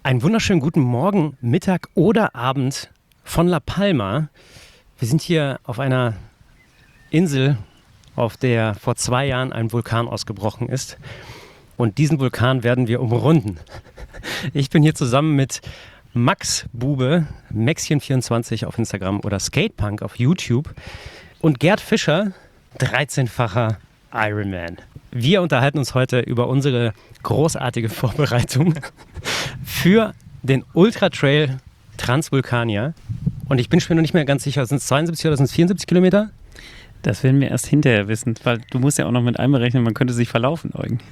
Einen wunderschönen guten Morgen, Mittag oder Abend von La Palma. Wir sind hier auf einer Insel, auf der vor 2 Jahren ein Vulkan ausgebrochen ist. Und diesen Vulkan werden wir umrunden. Ich bin hier zusammen mit Max Bube, Maxchen24 auf Instagram oder Skatepunk auf YouTube und Gerd Fischer, 13-facher Ironman. Wir unterhalten uns heute über unsere großartige Vorbereitung für den Ultra Trail Transvulkanier. Und ich bin mir noch nicht mehr ganz sicher, sind es 72 oder sind es 74 Kilometer? Das werden wir erst hinterher wissen, weil du musst ja auch noch mit einberechnen, man könnte sich verlaufen irgendwie.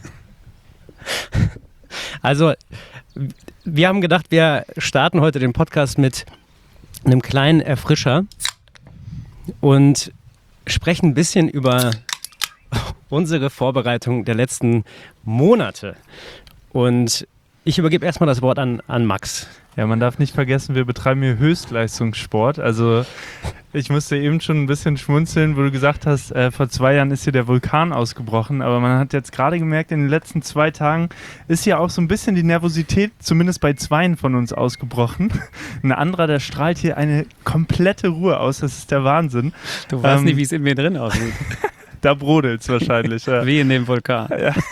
Also, wir haben gedacht, wir starten heute den Podcast mit einem kleinen Erfrischer und sprechen ein bisschen über unsere Vorbereitung der letzten Monate. Und ich übergebe erstmal das Wort an Max. Ja, man darf nicht vergessen, wir betreiben hier Höchstleistungssport. Also ich musste eben schon ein bisschen schmunzeln, wo du gesagt hast, vor 2 Jahren ist hier der Vulkan ausgebrochen. Aber man hat jetzt gerade gemerkt, in den letzten 2 Tagen ist ja auch so ein bisschen die Nervosität, zumindest bei 2 von uns, ausgebrochen. Ein anderer, der strahlt hier eine komplette Ruhe aus. Das ist der Wahnsinn. Du weißt nicht, wie es in mir drin aussieht. Da brodelt es wahrscheinlich. Ja. Wie in dem Vulkan.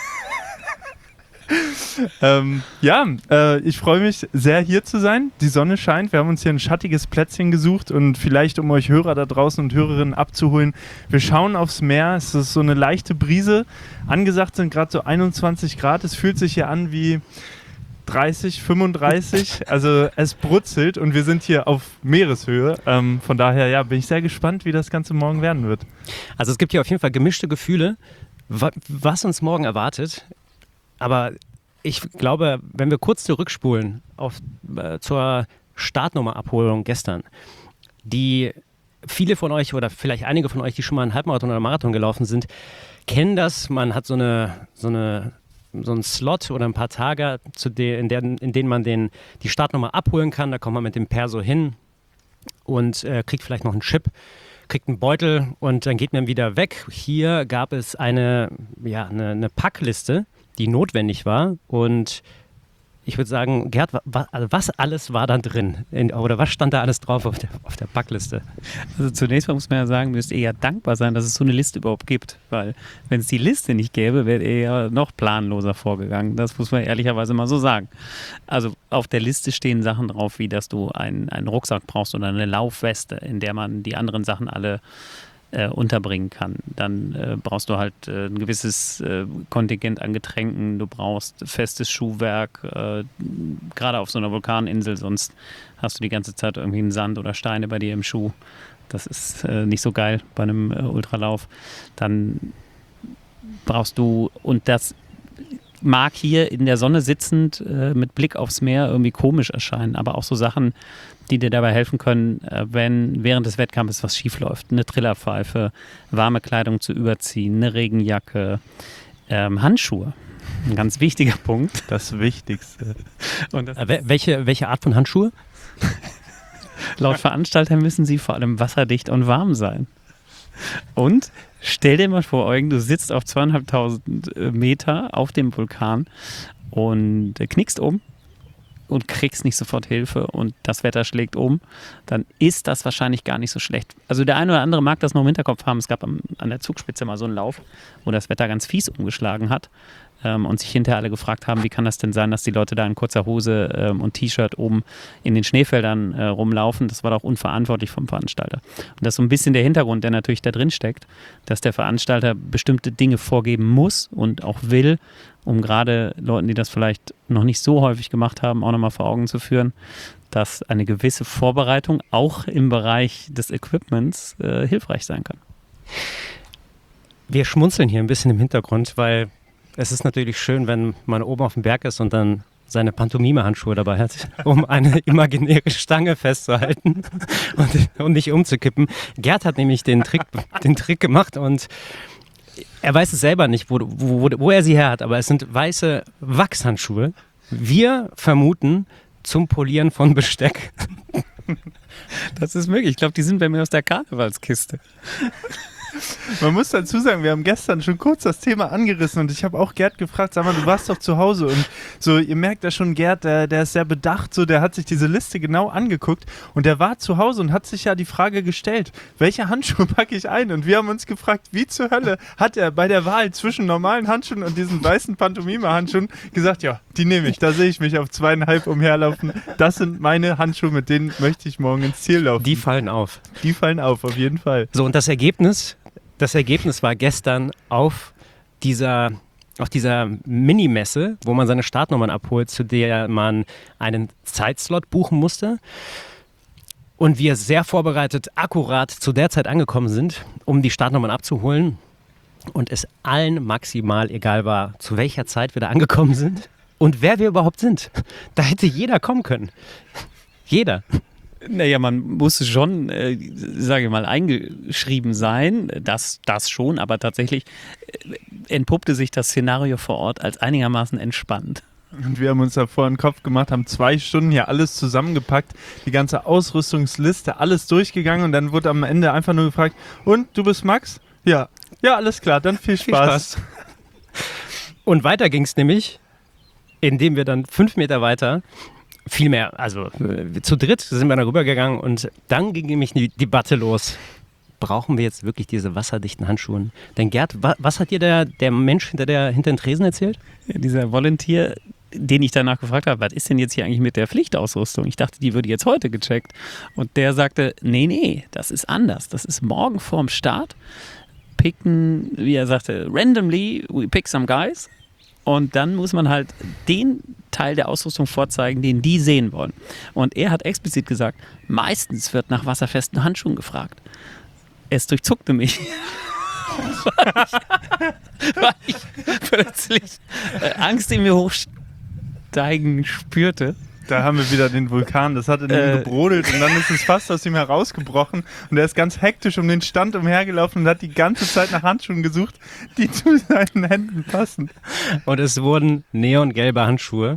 Ja. Ich freue mich sehr, hier zu sein. Die Sonne scheint. Wir haben uns hier ein schattiges Plätzchen gesucht und vielleicht, um euch Hörer da draußen und Hörerinnen abzuholen, wir schauen aufs Meer. Es ist so eine leichte Brise. Angesagt sind gerade so 21 Grad. Es fühlt sich hier an wie 30, 35. Also es brutzelt und wir sind hier auf Meereshöhe. Von daher bin ich sehr gespannt, wie das Ganze morgen werden wird. Also es gibt hier auf jeden Fall gemischte Gefühle, was uns morgen erwartet. Aber ich glaube, wenn wir kurz zurückspulen zur Startnummerabholung gestern, die viele von euch oder vielleicht einige von euch, die schon mal einen Halbmarathon oder einen Marathon gelaufen sind, kennen das. Man hat so einen Slot oder ein paar Tage, in denen man die Startnummer abholen kann. Da kommt man mit dem Perso hin und kriegt vielleicht noch einen Chip, kriegt einen Beutel und dann geht man wieder weg. Hier gab es eine Packliste, die notwendig war. Und ich würde sagen, Gerd, was alles war da drin? Oder was stand da alles drauf auf der Packliste? Also zunächst mal muss man ja sagen, müsst ihr ja dankbar sein, dass es so eine Liste überhaupt gibt. Weil wenn es die Liste nicht gäbe, wärt ihr ja noch planloser vorgegangen. Das muss man ehrlicherweise mal so sagen. Also auf der Liste stehen Sachen drauf, wie dass du einen Rucksack brauchst oder eine Laufweste, in der man die anderen Sachen alle unterbringen kann. Dann brauchst du halt ein gewisses Kontingent an Getränken, du brauchst festes Schuhwerk, gerade auf so einer Vulkaninsel, sonst hast du die ganze Zeit irgendwie einen Sand oder Steine bei dir im Schuh. Das ist nicht so geil bei einem Ultralauf. Dann brauchst du, und das mag hier in der Sonne sitzend mit Blick aufs Meer irgendwie komisch erscheinen, aber auch so Sachen, die dir dabei helfen können, wenn während des Wettkampfes was schief läuft. Eine Trillerpfeife, warme Kleidung zu überziehen, eine Regenjacke, Handschuhe. Ein ganz wichtiger Punkt. Das Wichtigste. Und welche Art von Handschuhe? Laut Veranstalter müssen sie vor allem wasserdicht und warm sein. Und stell dir mal vor, Eugen, du sitzt auf 2.500 Meter auf dem Vulkan und knickst um und kriegst nicht sofort Hilfe und das Wetter schlägt um, dann ist das wahrscheinlich gar nicht so schlecht. Also der eine oder andere mag das noch im Hinterkopf haben. Es gab an der Zugspitze mal so einen Lauf, wo das Wetter ganz fies umgeschlagen hat und sich hinterher alle gefragt haben, wie kann das denn sein, dass die Leute da in kurzer Hose und T-Shirt oben in den Schneefeldern rumlaufen. Das war doch unverantwortlich vom Veranstalter. Und das ist so ein bisschen der Hintergrund, der natürlich da drin steckt, dass der Veranstalter bestimmte Dinge vorgeben muss und auch will, um gerade Leuten, die das vielleicht noch nicht so häufig gemacht haben, auch nochmal vor Augen zu führen, dass eine gewisse Vorbereitung auch im Bereich des Equipments hilfreich sein kann. Wir schmunzeln hier ein bisschen im Hintergrund, weil es ist natürlich schön, wenn man oben auf dem Berg ist und dann seine Pantomime-Handschuhe dabei hat, um eine imaginäre Stange festzuhalten und nicht umzukippen. Gerd hat nämlich den Trick gemacht und er weiß es selber nicht, wo er sie her hat, aber es sind weiße Wachshandschuhe. Wir vermuten zum Polieren von Besteck. Das ist möglich. Ich glaube, die sind bei mir aus der Karnevalskiste. Man muss dazu sagen, wir haben gestern schon kurz das Thema angerissen und ich habe auch Gerd gefragt, sag mal, du warst doch zu Hause und so, ihr merkt ja schon, Gerd, der ist sehr bedacht, so, der hat sich diese Liste genau angeguckt und der war zu Hause und hat sich ja die Frage gestellt, welche Handschuhe packe ich ein? Und wir haben uns gefragt, wie zur Hölle hat er bei der Wahl zwischen normalen Handschuhen und diesen weißen Pantomime-Handschuhen gesagt, ja, die nehme ich, da sehe ich mich auf 2,5 umherlaufen, das sind meine Handschuhe, mit denen möchte ich morgen ins Ziel laufen. Die fallen auf. Die fallen auf jeden Fall. So, und das Ergebnis war gestern auf dieser Minimesse, wo man seine Startnummern abholt, zu der man einen Zeitslot buchen musste. Und wir sehr vorbereitet, akkurat zu der Zeit angekommen sind, um die Startnummern abzuholen. Und es allen maximal egal war, zu welcher Zeit wir da angekommen sind und wer wir überhaupt sind. Da hätte jeder kommen können. Jeder. Naja, man muss schon, sage ich mal, eingeschrieben sein, das schon, aber tatsächlich entpuppte sich das Szenario vor Ort als einigermaßen entspannt. Und wir haben uns da vor den Kopf gemacht, haben 2 Stunden hier alles zusammengepackt, die ganze Ausrüstungsliste, alles durchgegangen und dann wurde am Ende einfach nur gefragt, und, du bist Max? Ja. Ja, alles klar, dann viel Spaß. Und weiter ging es nämlich, indem wir dann 5 Meter weiter viel mehr, also zu dritt sind wir da rübergegangen und dann ging nämlich die Debatte los. Brauchen wir jetzt wirklich diese wasserdichten Handschuhe? Denn Gerd, was hat dir der Mensch hinter den Tresen erzählt? Ja, dieser Volunteer, den ich danach gefragt habe, was ist denn jetzt hier eigentlich mit der Pflichtausrüstung? Ich dachte, die würde jetzt heute gecheckt. Und der sagte, nee, das ist anders. Das ist morgen vorm Start. Picken, wie er sagte, randomly, we pick some guys. Und dann muss man halt den Teil der Ausrüstung vorzeigen, den die sehen wollen. Und er hat explizit gesagt, meistens wird nach wasserfesten Handschuhen gefragt. Es durchzuckte mich, weil ich plötzlich Angst in mir hochsteigen spürte. Da haben wir wieder den Vulkan, das hat in ihm gebrodelt und dann ist es fast aus ihm herausgebrochen und er ist ganz hektisch um den Stand umhergelaufen und hat die ganze Zeit nach Handschuhen gesucht, die zu seinen Händen passen. Und es wurden neongelbe Handschuhe.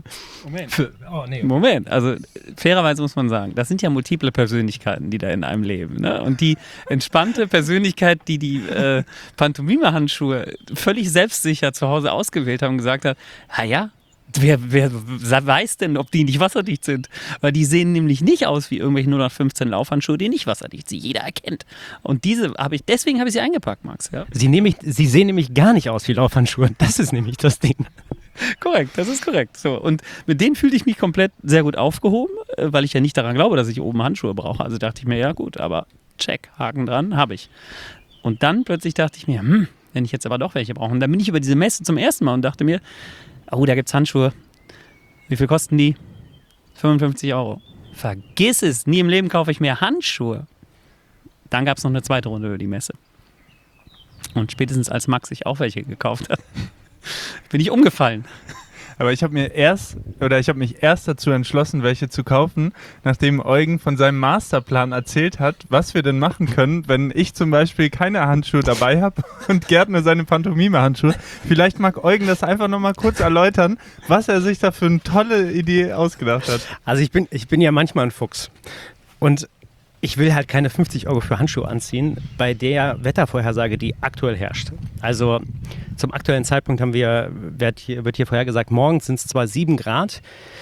Moment, also fairerweise muss man sagen, das sind ja multiple Persönlichkeiten, die da in einem leben. Ne? Und die entspannte Persönlichkeit, die Pantomime-Handschuhe völlig selbstsicher zu Hause ausgewählt haben und gesagt hat, ja, Wer weiß denn, ob die nicht wasserdicht sind? Weil die sehen nämlich nicht aus wie irgendwelche 0815 Laufhandschuhe, die nicht wasserdicht sind. Jeder erkennt. Und deswegen habe ich sie eingepackt, Max. Ja? Sie sehen nämlich gar nicht aus wie Laufhandschuhe. Das ist nämlich das Ding. Korrekt, das ist korrekt. So, und mit denen fühlte ich mich komplett sehr gut aufgehoben, weil ich ja nicht daran glaube, dass ich oben Handschuhe brauche. Also dachte ich mir, ja gut, aber check, Haken dran, habe ich. Und dann plötzlich dachte ich mir, wenn ich jetzt aber doch welche brauche. Und dann bin ich über diese Messe zum ersten Mal und dachte mir, oh, da gibt's Handschuhe. Wie viel kosten die? 55 €. Vergiss es, nie im Leben kaufe ich mehr Handschuhe. Dann gab es noch eine zweite Runde über die Messe. Und spätestens als Max sich auch welche gekauft hat, bin ich umgefallen. Aber ich habe mich erst dazu entschlossen, welche zu kaufen, nachdem Eugen von seinem Masterplan erzählt hat, was wir denn machen können, wenn ich zum Beispiel keine Handschuhe dabei habe und Gerd nur seine Pantomime-Handschuhe. Vielleicht mag Eugen das einfach nochmal kurz erläutern, was er sich da für eine tolle Idee ausgedacht hat. Also ich bin ja manchmal ein Fuchs und ich will halt keine 50 € für Handschuhe anziehen, bei der Wettervorhersage, die aktuell herrscht. Also zum aktuellen Zeitpunkt wird hier vorhergesagt, morgens sind es zwar 7 Grad,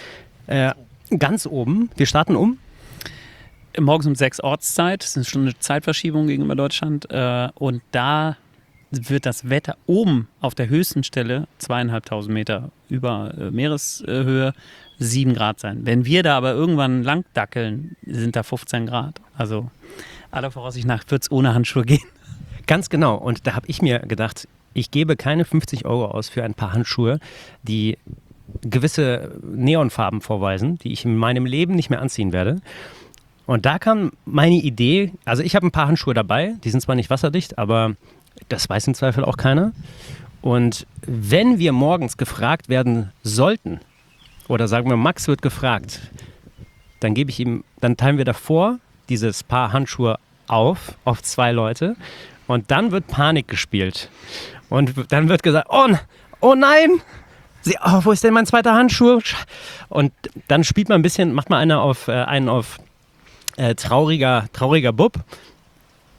ganz oben. Wir starten morgens um 6 Ortszeit, das ist eine Stunde Zeitverschiebung gegenüber Deutschland. Und da wird das Wetter oben auf der höchsten Stelle, 2.500 Meter über Meereshöhe, 7 Grad sein. Wenn wir da aber irgendwann lang dackeln, sind da 15 Grad. Also aller Voraussicht nach wird es ohne Handschuhe gehen. Ganz genau. Und da habe ich mir gedacht, ich gebe keine 50 € aus für ein paar Handschuhe, die gewisse Neonfarben vorweisen, die ich in meinem Leben nicht mehr anziehen werde. Und da kam meine Idee, also ich habe ein paar Handschuhe dabei, die sind zwar nicht wasserdicht, aber das weiß im Zweifel auch keiner. Und wenn wir morgens gefragt werden sollten, oder sagen wir, Max wird gefragt, dann teilen wir davor dieses Paar Handschuhe auf 2 Leute und dann wird Panik gespielt. Und dann wird gesagt, oh nein, wo ist denn mein zweiter Handschuh? Und dann spielt man ein bisschen, macht man einen auf trauriger Bub.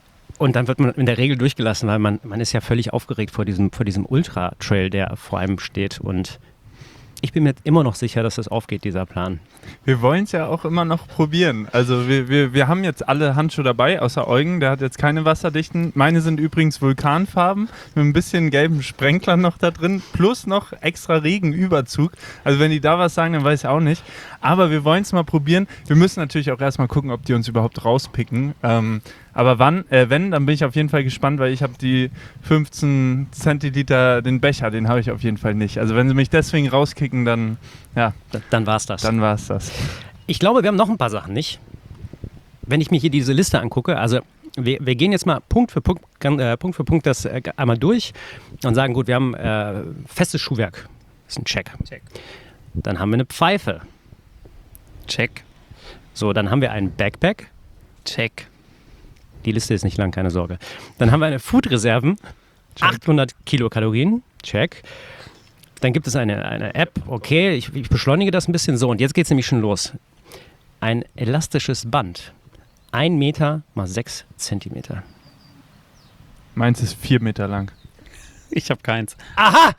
Und dann wird man in der Regel durchgelassen, weil man ist ja völlig aufgeregt vor diesem Ultra-Trail, der vor einem steht. Und ich bin mir immer noch sicher, dass das aufgeht, dieser Plan. Wir wollen es ja auch immer noch probieren. Also wir haben jetzt alle Handschuhe dabei, außer Eugen, der hat jetzt keine wasserdichten. Meine sind übrigens Vulkanfarben mit ein bisschen gelben Sprenklern noch da drin, plus noch extra Regenüberzug. Also wenn die da was sagen, dann weiß ich auch nicht. Aber wir wollen es mal probieren. Wir müssen natürlich auch erstmal gucken, ob die uns überhaupt rauspicken. Aber wenn, dann bin ich auf jeden Fall gespannt, weil ich habe die 15 Zentiliter, den Becher, den habe ich auf jeden Fall nicht. Also wenn sie mich deswegen rauskicken, dann, ja. Dann war's das. Dann war's das. Ich glaube, wir haben noch ein paar Sachen, nicht? Wenn ich mir hier diese Liste angucke, also wir gehen jetzt mal Punkt für Punkt das einmal durch und sagen, gut, wir haben festes Schuhwerk. Das ist ein Check. Dann haben wir eine Pfeife. Check. So, dann haben wir einen Backpack. Check. Die Liste ist nicht lang, keine Sorge. Dann haben wir eine Food-Reserven. 800 Kilokalorien. Check. Dann gibt es eine App. Okay, ich beschleunige das ein bisschen. So, und jetzt geht es nämlich schon los. Ein elastisches Band. 1 Meter mal 6 Zentimeter. Meins ist 4 Meter lang. Ich habe keins. Aha!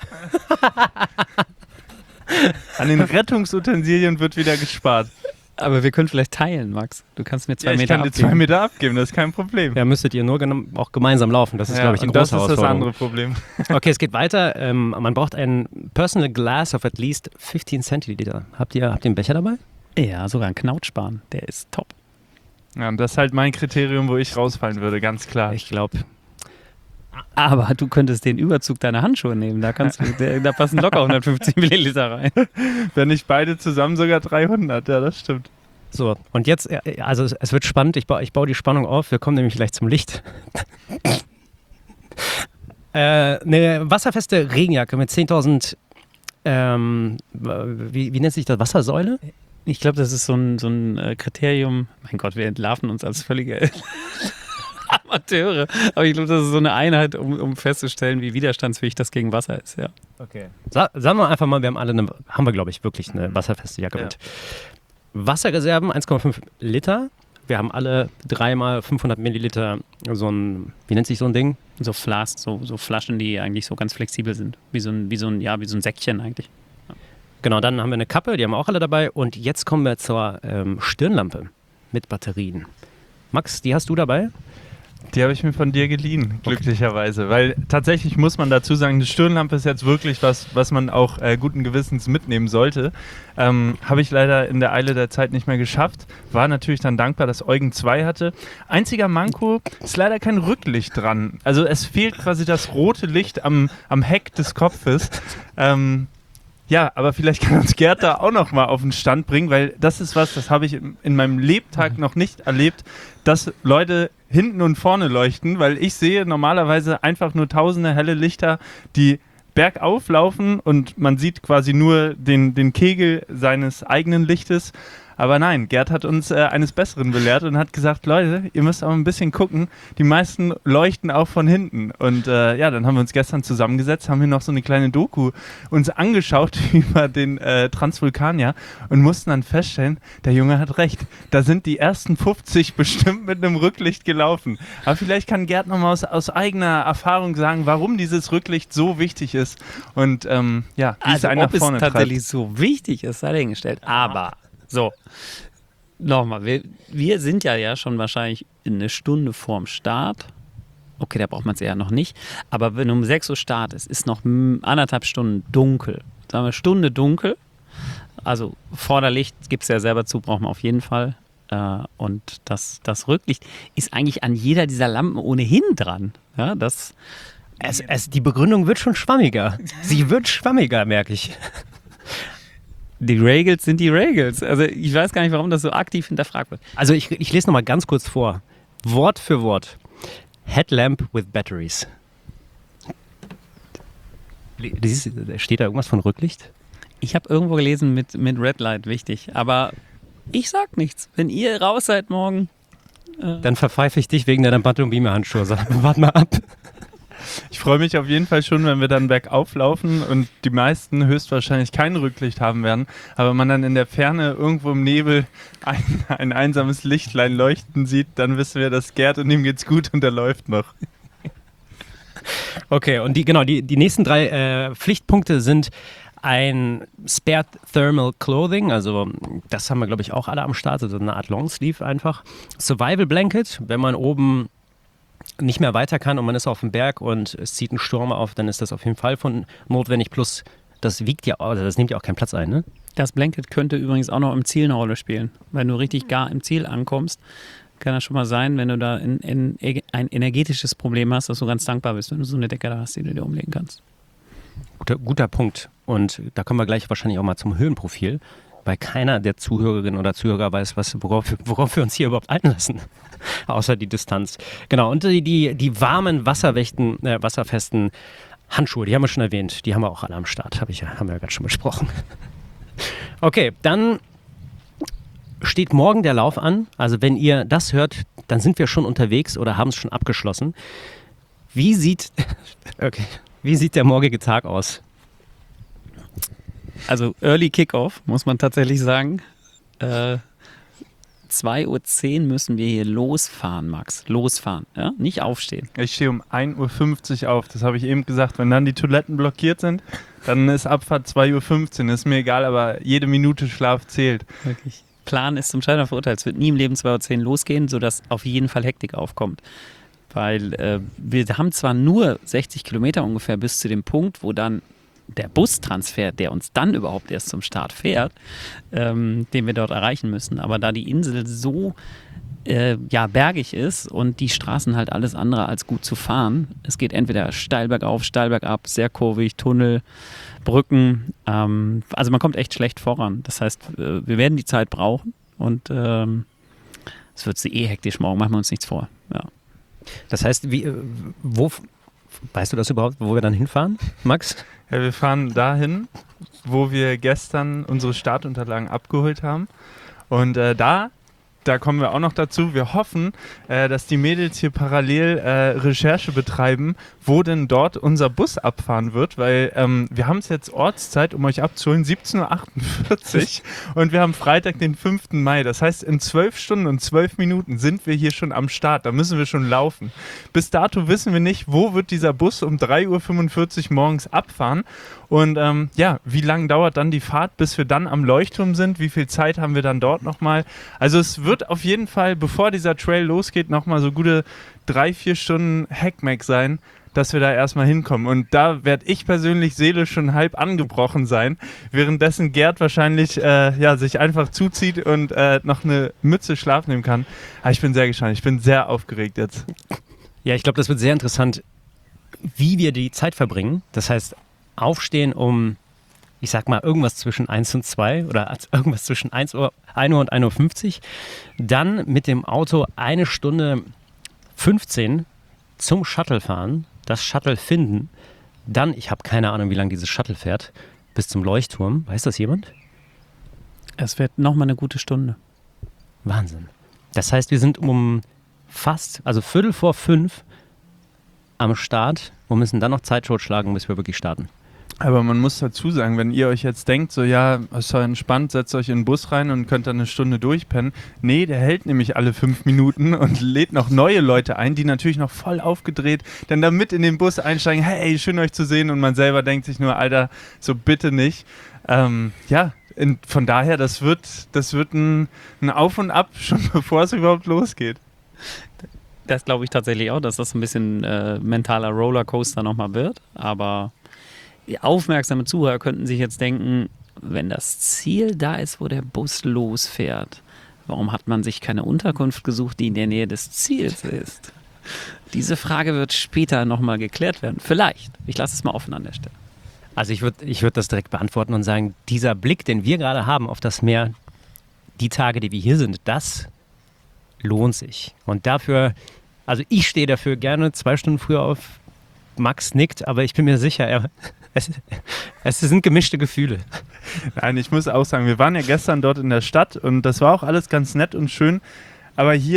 An den Rettungsutensilien wird wieder gespart. Aber wir können vielleicht teilen, Max. Du kannst mir 2 Meter abgeben. Ich kann dir 2 Meter abgeben, das ist kein Problem. Ja, müsstet ihr nur auch gemeinsam laufen. Das ist, glaube ich, die große Herausforderung. Das ist das andere Problem. Okay, es geht weiter. Man braucht ein Personal Glass of at least 15 Centiliter. Habt ihr den Becher dabei? Ja, sogar ein Knautschbahn. Der ist top. Ja, und das ist halt mein Kriterium, wo ich rausfallen würde, ganz klar. Ich glaube. Aber du könntest den Überzug deiner Handschuhe nehmen. Da passen locker 150 Milliliter rein. Wenn nicht beide zusammen sogar 300, ja, das stimmt. So, und jetzt, also es wird spannend. Ich baue die Spannung auf. Wir kommen nämlich gleich zum Licht. Eine wasserfeste Regenjacke mit 10.000, wie nennt sich das, Wassersäule? Ich glaube, das ist so ein Kriterium. Mein Gott, wir entlarven uns als völlige Amateure. Aber ich glaube, das ist so eine Einheit, um festzustellen, wie widerstandsfähig das gegen Wasser ist. Ja. Okay. Sagen wir einfach mal, wir haben wir, glaube ich, wirklich eine wasserfeste Jacke mit. Wasserreserven 1,5 Liter. Wir haben alle 3 x 500 Milliliter wie nennt sich so ein Ding? So Flasks, so Flaschen, die eigentlich so ganz flexibel sind. Wie so ein Säckchen eigentlich. Genau, dann haben wir eine Kappe, die haben wir auch alle dabei. Und jetzt kommen wir zur Stirnlampe mit Batterien. Max, die hast du dabei? Die habe ich mir von dir geliehen, glücklicherweise. Weil tatsächlich muss man dazu sagen, die Stirnlampe ist jetzt wirklich was man auch guten Gewissens mitnehmen sollte. Habe ich leider in der Eile der Zeit nicht mehr geschafft. War natürlich dann dankbar, dass Eugen 2 hatte. Einziger Manko ist leider kein Rücklicht dran. Also es fehlt quasi das rote Licht am Heck des Kopfes. Ja, aber vielleicht kann uns Gerd da auch noch mal auf den Stand bringen, weil das ist das habe ich in meinem Lebtag noch nicht erlebt, dass Leute hinten und vorne leuchten, weil ich sehe normalerweise einfach nur tausende helle Lichter, die bergauf laufen und man sieht quasi nur den Kegel seines eigenen Lichtes. Aber nein, Gerd hat uns eines Besseren belehrt und hat gesagt, Leute, ihr müsst aber ein bisschen gucken, die meisten leuchten auch von hinten. Und dann haben wir uns gestern zusammengesetzt, haben hier noch so eine kleine Doku uns angeschaut über den Transvulkanier und mussten dann feststellen, der Junge hat recht. Da sind die ersten 50 bestimmt mit einem Rücklicht gelaufen. Aber vielleicht kann Gerd nochmal aus eigener Erfahrung sagen, warum dieses Rücklicht so wichtig ist und wie es einen nach vorne treibt. Ob es tatsächlich so wichtig ist, sei dahingestellt. Aber so, nochmal, wir sind ja schon wahrscheinlich eine Stunde vorm Start. Okay, da braucht man es eher noch nicht. Aber wenn um 6 Uhr Start ist noch 1,5 Stunden dunkel. Sagen wir Stunde dunkel. Also Vorderlicht, gibt es ja selber zu, braucht man auf jeden Fall. Und das Rücklicht ist eigentlich an jeder dieser Lampen ohnehin dran. Ja, die Begründung wird schon schwammiger. Sie wird schwammiger, merke ich. Die Regels sind die Regels. Also ich weiß gar nicht, warum das so aktiv hinterfragt wird. Also ich lese noch mal ganz kurz vor. Wort für Wort. Headlamp with batteries. Steht da irgendwas von Rücklicht? Ich habe irgendwo gelesen mit Red Light, wichtig. Aber ich sag nichts. Wenn ihr raus seid morgen... Dann verpfeife ich dich wegen deiner Battle- und Beamer-Handschuhe. Warte mal ab. Ich freue mich auf jeden Fall schon, wenn wir dann bergauf laufen und die meisten höchstwahrscheinlich kein Rücklicht haben werden, aber man dann in der Ferne irgendwo im Nebel ein einsames Lichtlein leuchten sieht, dann wissen wir, dass Gerd und ihm geht's gut und er läuft noch. Okay, und die nächsten 3 Pflichtpunkte sind ein Spare Thermal Clothing, also das haben wir, glaube ich, auch alle am Start, also eine Art Longsleeve einfach. Survival Blanket, wenn man oben nicht mehr weiter kann und man ist auf dem Berg und es zieht ein Sturm auf, dann ist das auf jeden Fall von notwendig. Plus, das wiegt ja, also das nimmt ja auch keinen Platz ein, ne? Das Blanket könnte übrigens auch noch im Ziel eine Rolle spielen. Wenn du richtig gar im Ziel ankommst, kann das schon mal sein, wenn du da ein energetisches Problem hast, dass du ganz dankbar bist, wenn du so eine Decke da hast, die du dir umlegen kannst. Guter Punkt. Und da kommen wir gleich wahrscheinlich auch mal zum Höhenprofil, weil keiner der Zuhörerinnen oder Zuhörer weiß, worauf wir uns hier überhaupt einlassen, außer die Distanz. Genau, und die warmen, wasserfesten Handschuhe, die haben wir schon erwähnt, die haben wir auch alle am Start, haben wir ja gerade schon besprochen. Okay, dann steht morgen der Lauf an. Also wenn ihr das hört, dann sind wir schon unterwegs oder haben es schon abgeschlossen. Wie sieht der morgige Tag aus? Also Early Kickoff, muss man tatsächlich sagen. 2:10 Uhr müssen wir hier losfahren, Max. Losfahren, ja? Nicht aufstehen. Ich stehe um 1:50 Uhr auf, das habe ich eben gesagt. Wenn dann die Toiletten blockiert sind, dann ist Abfahrt 2:15 Uhr. Ist mir egal, aber jede Minute Schlaf zählt. Wirklich. Plan ist zum Scheitern verurteilt. Es wird nie im Leben 2:10 Uhr losgehen, sodass auf jeden Fall Hektik aufkommt. Weil wir haben zwar nur 60 Kilometer ungefähr bis zu dem Punkt, wo dann der Bustransfer, der uns dann überhaupt erst zum Start fährt, den wir dort erreichen müssen. Aber da die Insel so bergig ist und die Straßen halt alles andere als gut zu fahren, es geht entweder steil bergauf, steil bergab, sehr kurvig, Tunnel, Brücken. Also man kommt echt schlecht voran. Das heißt, wir werden die Zeit brauchen und es wird hektisch morgen, machen wir uns nichts vor. Ja. Das heißt, weißt du das überhaupt, wo wir dann hinfahren, Max? Ja, wir fahren dahin, wo wir gestern unsere Startunterlagen abgeholt haben. Und da kommen wir auch noch dazu. Wir hoffen, dass die Mädels hier parallel Recherche betreiben, wo denn dort unser Bus abfahren wird, weil wir haben es jetzt Ortszeit, um euch abzuholen, 17:48 Uhr und wir haben Freitag, den 5. Mai. Das heißt, in 12 Stunden und 12 Minuten sind wir hier schon am Start. Da müssen wir schon laufen. Bis dato wissen wir nicht, wo wird dieser Bus um 3:45 Uhr morgens abfahren. Und wie lange dauert dann die Fahrt, bis wir dann am Leuchtturm sind? Wie viel Zeit haben wir dann dort nochmal? Also es wird auf jeden Fall, bevor dieser Trail losgeht, nochmal so gute 3-4 Stunden Hackmack sein, dass wir da erstmal hinkommen. Und da werde ich persönlich seelisch schon halb angebrochen sein, währenddessen Gerd wahrscheinlich sich einfach zuzieht und noch eine Mütze Schlaf nehmen kann. Aber ich bin sehr gespannt, ich bin sehr aufgeregt jetzt. Ja, ich glaube, das wird sehr interessant, wie wir die Zeit verbringen. Das heißt, aufstehen um, ich sag mal, irgendwas zwischen 1 und 2 oder irgendwas zwischen 1 Uhr und 1:50 Uhr. Dann mit dem Auto 1:15 zum Shuttle fahren, das Shuttle finden. Dann, ich habe keine Ahnung, wie lange dieses Shuttle fährt, bis zum Leuchtturm. Weiß das jemand? Es wird nochmal eine gute Stunde. Wahnsinn. Das heißt, wir sind um also 4:45 am Start und müssen dann noch Zeit totschlagen, bis wir wirklich starten. Aber man muss dazu sagen, wenn ihr euch jetzt denkt, so ja, ist doch entspannt, setzt euch in den Bus rein und könnt dann eine Stunde durchpennen. Nee, der hält nämlich alle 5 Minuten und lädt noch neue Leute ein, die natürlich noch voll aufgedreht dann da mit in den Bus einsteigen, hey, schön euch zu sehen und man selber denkt sich nur, Alter, so bitte nicht. Von daher, das wird ein Auf und Ab, schon bevor es überhaupt losgeht. Das glaube ich tatsächlich auch, dass das ein bisschen mentaler Rollercoaster nochmal wird, aber die aufmerksame Zuhörer könnten sich jetzt denken, wenn das Ziel da ist, wo der Bus losfährt, warum hat man sich keine Unterkunft gesucht, die in der Nähe des Ziels ist? Diese Frage wird später nochmal geklärt werden. Vielleicht. Ich lasse es mal offen an der Stelle. Also ich würd das direkt beantworten und sagen, dieser Blick, den wir gerade haben auf das Meer, die Tage, die wir hier sind, das lohnt sich. Und dafür, also ich stehe dafür gerne 2 Stunden früher auf. Max nickt, aber ich bin mir sicher, es sind gemischte Gefühle. Nein, ich muss auch sagen, wir waren ja gestern dort in der Stadt und das war auch alles ganz nett und schön, aber hier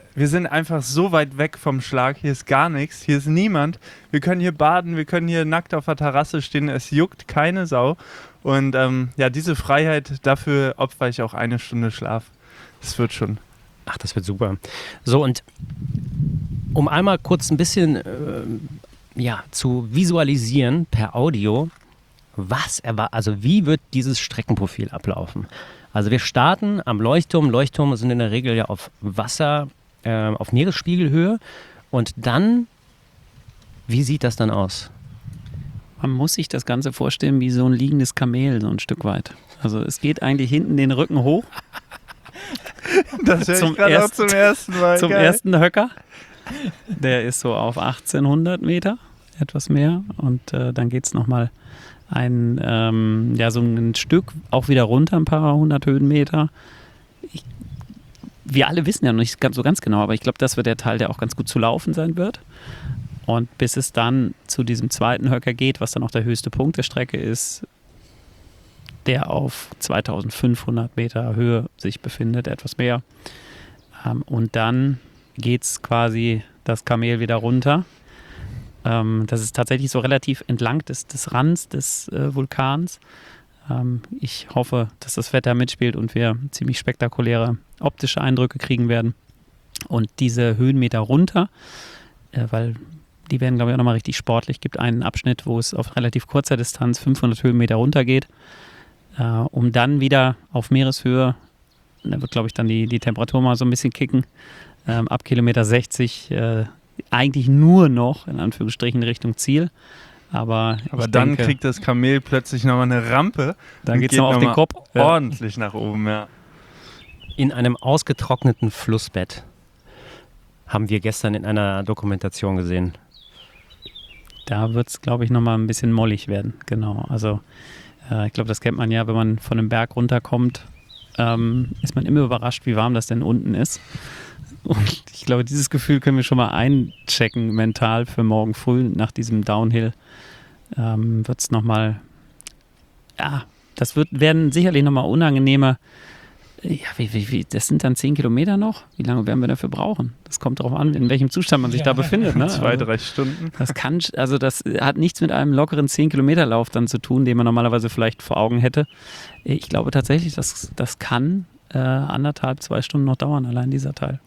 wir sind einfach so weit weg vom Schlag. Hier ist gar nichts, hier ist niemand. Wir können hier baden, wir können hier nackt auf der Terrasse stehen. Es juckt keine Sau. Und diese Freiheit, dafür opfere ich auch 1 Stunde Schlaf. Das wird schon. Ach, das wird super. So, und um einmal kurz ein bisschen zu visualisieren per Audio, wie wird dieses Streckenprofil ablaufen? Also wir starten am Leuchtturm. Leuchttürme sind in der Regel ja auf Wasser, auf Meeresspiegelhöhe. Und dann, wie sieht das dann aus? Man muss sich das Ganze vorstellen wie so ein liegendes Kamel, so ein Stück weit. Also es geht eigentlich hinten den Rücken hoch. Das höre ich gerade auch zum ersten Mal. Zum ersten Höcker. Der ist so auf 1800 Meter, etwas mehr. Und dann geht es nochmal so ein Stück auch wieder runter, ein paar 100 Höhenmeter. Wir alle wissen ja noch nicht so ganz genau, aber ich glaube, das wird der Teil, der auch ganz gut zu laufen sein wird. Und bis es dann zu diesem zweiten Höcker geht, was dann auch der höchste Punkt der Strecke ist, der auf 2500 Meter Höhe sich befindet, etwas mehr. Und dann geht es quasi das Kamel wieder runter. Das ist tatsächlich so relativ entlang des Rands des Vulkans. Ich hoffe, dass das Wetter mitspielt und wir ziemlich spektakuläre optische Eindrücke kriegen werden. Und diese Höhenmeter runter, weil die werden, glaube ich, auch nochmal richtig sportlich. Es gibt einen Abschnitt, wo es auf relativ kurzer Distanz 500 Höhenmeter runter geht, um dann wieder auf Meereshöhe, da wird, glaube ich, dann die Temperatur mal so ein bisschen kicken, ab Kilometer 60 eigentlich nur noch, in Anführungsstrichen, Richtung Ziel. Aber dann kriegt das Kamel plötzlich nochmal eine Rampe. Dann geht es noch auf den Kopf. Ordentlich nach oben, ja. In einem ausgetrockneten Flussbett haben wir gestern in einer Dokumentation gesehen. Da wird es, glaube ich, nochmal ein bisschen mollig werden. Genau. Also ich glaube, das kennt man ja, wenn man von einem Berg runterkommt, ist man immer überrascht, wie warm das denn unten ist. Und ich glaube, dieses Gefühl können wir schon mal einchecken mental für morgen früh nach diesem Downhill. Wird es nochmal, werden sicherlich nochmal unangenehme, das sind dann 10 Kilometer noch. Wie lange werden wir dafür brauchen? Das kommt darauf an, in welchem Zustand man sich da befindet. Ne? 2-3 Stunden. Das hat nichts mit einem lockeren 10-Kilometer-Lauf dann zu tun, den man normalerweise vielleicht vor Augen hätte. Ich glaube tatsächlich, das kann 1,5-2 Stunden noch dauern, allein dieser Teil.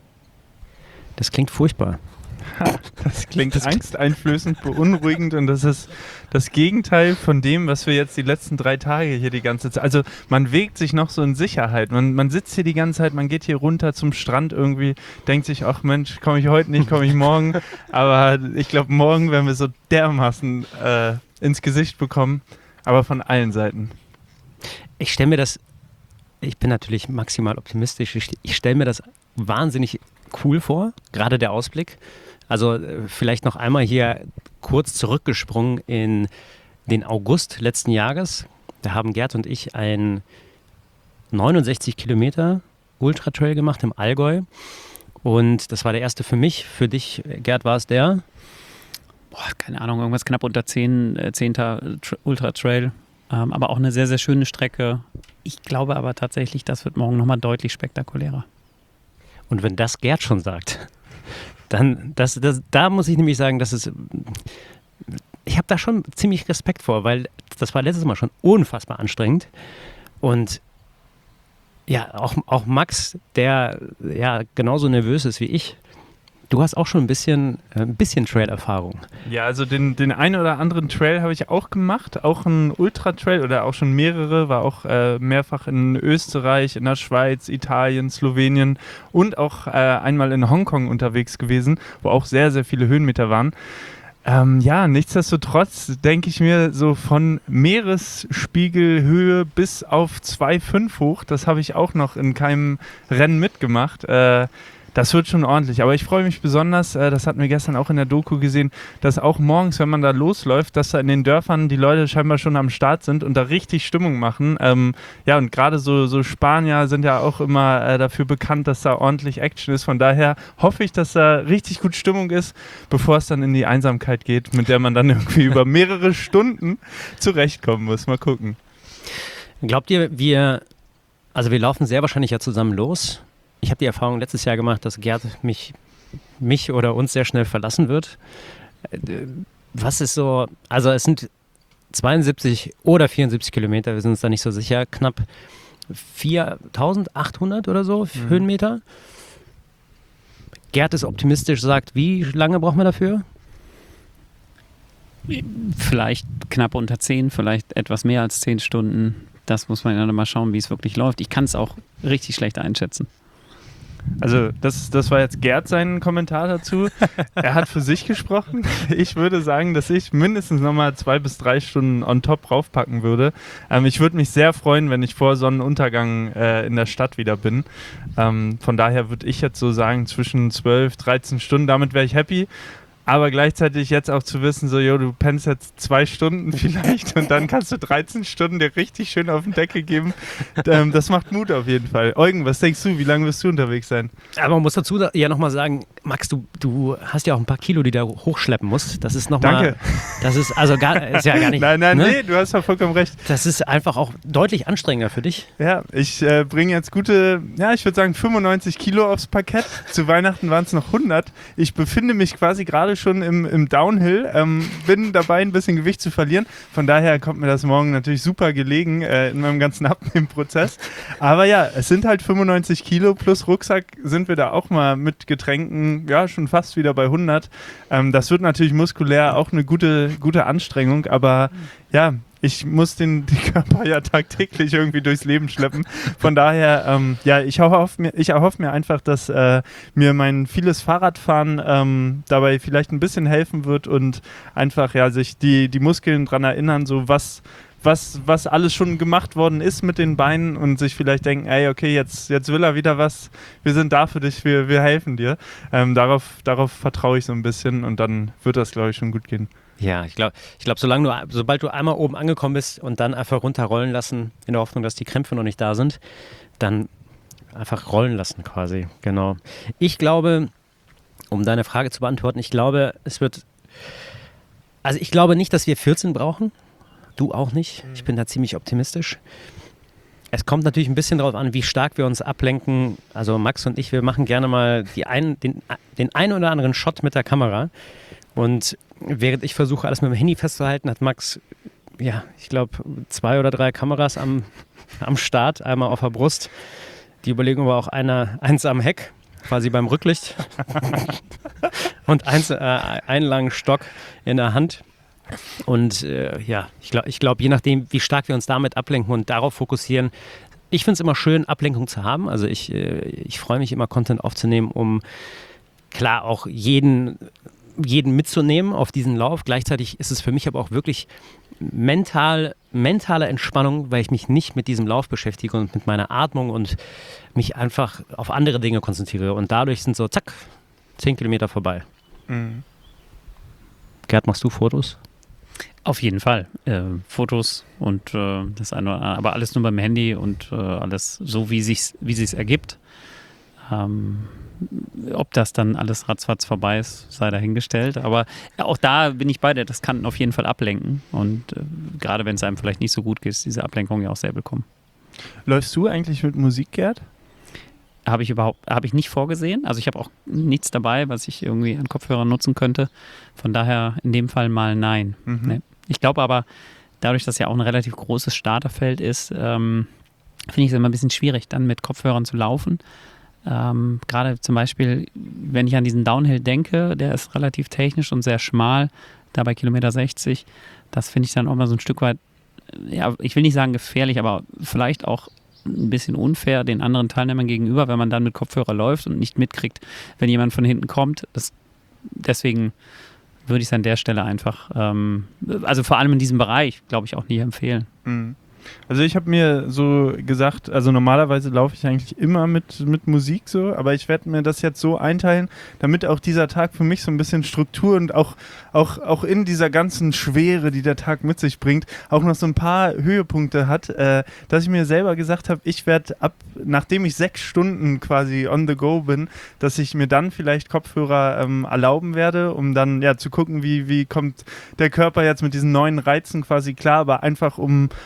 Das klingt furchtbar. Das klingt angsteinflößend, beunruhigend und das ist das Gegenteil von dem, was wir jetzt die letzten 3 Tage hier die ganze Zeit, also man wägt sich noch so in Sicherheit, man sitzt hier die ganze Zeit, man geht hier runter zum Strand irgendwie, denkt sich, ach Mensch, komme ich heute nicht, komme ich morgen, aber ich glaube, morgen werden wir so dermaßen ins Gesicht bekommen, aber von allen Seiten. Ich bin natürlich maximal optimistisch, ich stelle mir das wahnsinnig cool vor, gerade der Ausblick. Also vielleicht noch einmal hier kurz zurückgesprungen in den August letzten Jahres. Da haben Gerd und ich einen 69 Kilometer Ultratrail gemacht im Allgäu. Und das war der erste für mich. Für dich, Gerd, war es der? Keine Ahnung, irgendwas knapp unter 10. Ultratrail. Aber auch eine sehr, sehr schöne Strecke. Ich glaube aber tatsächlich, das wird morgen nochmal deutlich spektakulärer. Und wenn das Gerd schon sagt, dann, da muss ich nämlich sagen, ich habe da schon ziemlich Respekt vor, weil das war letztes Mal schon unfassbar anstrengend. Und ja, auch Max, der ja genauso nervös ist wie ich, du hast auch schon ein bisschen Trail-Erfahrung. Ja, also den einen oder anderen Trail habe ich auch gemacht, auch ein Ultra-Trail oder auch schon mehrere, war auch mehrfach in Österreich, in der Schweiz, Italien, Slowenien und auch einmal in Hongkong unterwegs gewesen, wo auch sehr, sehr viele Höhenmeter waren. Nichtsdestotrotz denke ich mir so von Meeresspiegelhöhe bis auf 2,5 hoch, das habe ich auch noch in keinem Rennen mitgemacht. Das wird schon ordentlich, aber ich freue mich besonders, das hatten wir gestern auch in der Doku gesehen, dass auch morgens, wenn man da losläuft, dass da in den Dörfern die Leute scheinbar schon am Start sind und da richtig Stimmung machen. Und gerade so Spanier sind ja auch immer dafür bekannt, dass da ordentlich Action ist. Von daher hoffe ich, dass da richtig gut Stimmung ist, bevor es dann in die Einsamkeit geht, mit der man dann irgendwie über mehrere Stunden zurechtkommen muss. Mal gucken. Glaubt ihr, wir laufen sehr wahrscheinlich ja zusammen los. ich habe die Erfahrung letztes Jahr gemacht, dass Gerd mich oder uns sehr schnell verlassen wird. Was ist so, also es sind 72 oder 74 Kilometer, wir sind uns da nicht so sicher, knapp 4.800 oder so Höhenmeter. Gerd ist optimistisch, sagt, wie lange brauchen wir dafür? Vielleicht knapp unter 10, vielleicht etwas mehr als 10 Stunden. Das muss man dann mal schauen, wie es wirklich läuft. Ich kann es auch richtig schlecht einschätzen. Also das war jetzt Gerd sein Kommentar dazu. Er hat für sich gesprochen. Ich würde sagen, dass ich mindestens nochmal 2 bis 3 Stunden on top draufpacken würde. Ich würde mich sehr freuen, wenn ich vor Sonnenuntergang in der Stadt wieder bin. Von daher würde ich jetzt so sagen, zwischen 12, 13 Stunden, damit wäre ich happy. Aber gleichzeitig jetzt auch zu wissen, so, du pennst jetzt 2 Stunden vielleicht und dann kannst du 13 Stunden dir richtig schön auf den Deckel geben. Das macht Mut auf jeden Fall. Eugen, was denkst du, wie lange wirst du unterwegs sein? Aber man muss dazu ja nochmal sagen, Max, du hast ja auch ein paar Kilo, die du hochschleppen musst. Das ist nochmal... Danke. Das ist also ist ja gar nicht... Nein, ne? Nee, du hast ja vollkommen recht. Das ist einfach auch deutlich anstrengender für dich. Ja, ich bringe jetzt gute, ich würde sagen 95 Kilo aufs Parkett. Zu Weihnachten waren es noch 100. Ich befinde mich quasi gerade schon im Downhill, bin dabei, ein bisschen Gewicht zu verlieren. Von daher kommt mir das morgen natürlich super gelegen in meinem ganzen Abnehmprozess. Aber ja, es sind halt 95 Kilo plus Rucksack sind wir da auch mal mit Getränken, schon fast wieder bei 100. Das wird natürlich muskulär auch eine gute Anstrengung, aber ja, ich muss den Körper ja tagtäglich irgendwie durchs Leben schleppen. Von daher, ich erhoffe mir einfach, dass mir mein vieles Fahrradfahren dabei vielleicht ein bisschen helfen wird und einfach sich die Muskeln dran erinnern, so was alles schon gemacht worden ist mit den Beinen und sich vielleicht denken, okay, jetzt will er wieder was, wir sind da für dich, wir helfen dir. Darauf vertraue ich so ein bisschen und dann wird das, glaube ich, schon gut gehen. Ja, ich glaube, sobald du einmal oben angekommen bist und dann einfach runterrollen lassen, in der Hoffnung, dass die Krämpfe noch nicht da sind, dann einfach rollen lassen quasi, genau. Ich glaube, um deine Frage zu beantworten, ich glaube nicht, dass wir 14 brauchen, du auch nicht, ich bin da ziemlich optimistisch. Es kommt natürlich ein bisschen darauf an, wie stark wir uns ablenken, also Max und ich, wir machen gerne mal den einen oder anderen Shot mit der Kamera und während ich versuche, alles mit dem Handy festzuhalten, hat Max, ich glaube, 2 oder 3 Kameras am Start, einmal auf der Brust. Die Überlegung war auch eins am Heck, quasi beim Rücklicht. Und einen langen Stock in der Hand. Und ich glaube, je nachdem, wie stark wir uns damit ablenken und darauf fokussieren, ich finde es immer schön, Ablenkung zu haben. Also ich freue mich immer, Content aufzunehmen, um klar auch jeden mitzunehmen auf diesen Lauf. Gleichzeitig ist es für mich aber auch wirklich mentale Entspannung, weil ich mich nicht mit diesem Lauf beschäftige und mit meiner Atmung und mich einfach auf andere Dinge konzentriere. Und dadurch sind so, zack, 10 Kilometer vorbei. Mhm. Gerd, machst du Fotos? Auf jeden Fall. Fotos und das eine oder andere, aber alles nur beim Handy und alles so, wie sich's ergibt. Ob das dann alles ratzfatz vorbei ist, sei dahingestellt. Aber auch da bin ich bei dir, das kann auf jeden Fall ablenken. Und gerade wenn es einem vielleicht nicht so gut geht, ist diese Ablenkung ja auch sehr willkommen. Läufst du eigentlich mit Musik, Gerd? Habe ich nicht vorgesehen. Also ich habe auch nichts dabei, was ich irgendwie an Kopfhörern nutzen könnte. Von daher in dem Fall mal nein. Mhm. Nee. Ich glaube aber, dadurch, dass ja auch ein relativ großes Starterfeld ist, finde ich es immer ein bisschen schwierig, dann mit Kopfhörern zu laufen. Gerade zum Beispiel, wenn ich an diesen Downhill denke, der ist relativ technisch und sehr schmal, da bei Kilometer 60, das finde ich dann auch mal so ein Stück weit, ich will nicht sagen gefährlich, aber vielleicht auch ein bisschen unfair den anderen Teilnehmern gegenüber, wenn man dann mit Kopfhörer läuft und nicht mitkriegt, wenn jemand von hinten kommt. Deswegen würde ich es an der Stelle einfach, also vor allem in diesem Bereich, glaube ich, auch nicht empfehlen. Mhm. Also ich habe mir so gesagt, also normalerweise laufe ich eigentlich immer mit Musik so, aber ich werde mir das jetzt so einteilen, damit auch dieser Tag für mich so ein bisschen Struktur und auch in dieser ganzen Schwere, die der Tag mit sich bringt, auch noch so ein paar Höhepunkte hat, dass ich mir selber gesagt habe, ich werde nachdem ich 6 Stunden quasi on the go bin, dass ich mir dann vielleicht Kopfhörer erlauben werde, um dann zu gucken, wie kommt der Körper jetzt mit diesen neuen Reizen quasi klar, aber einfach um vielleicht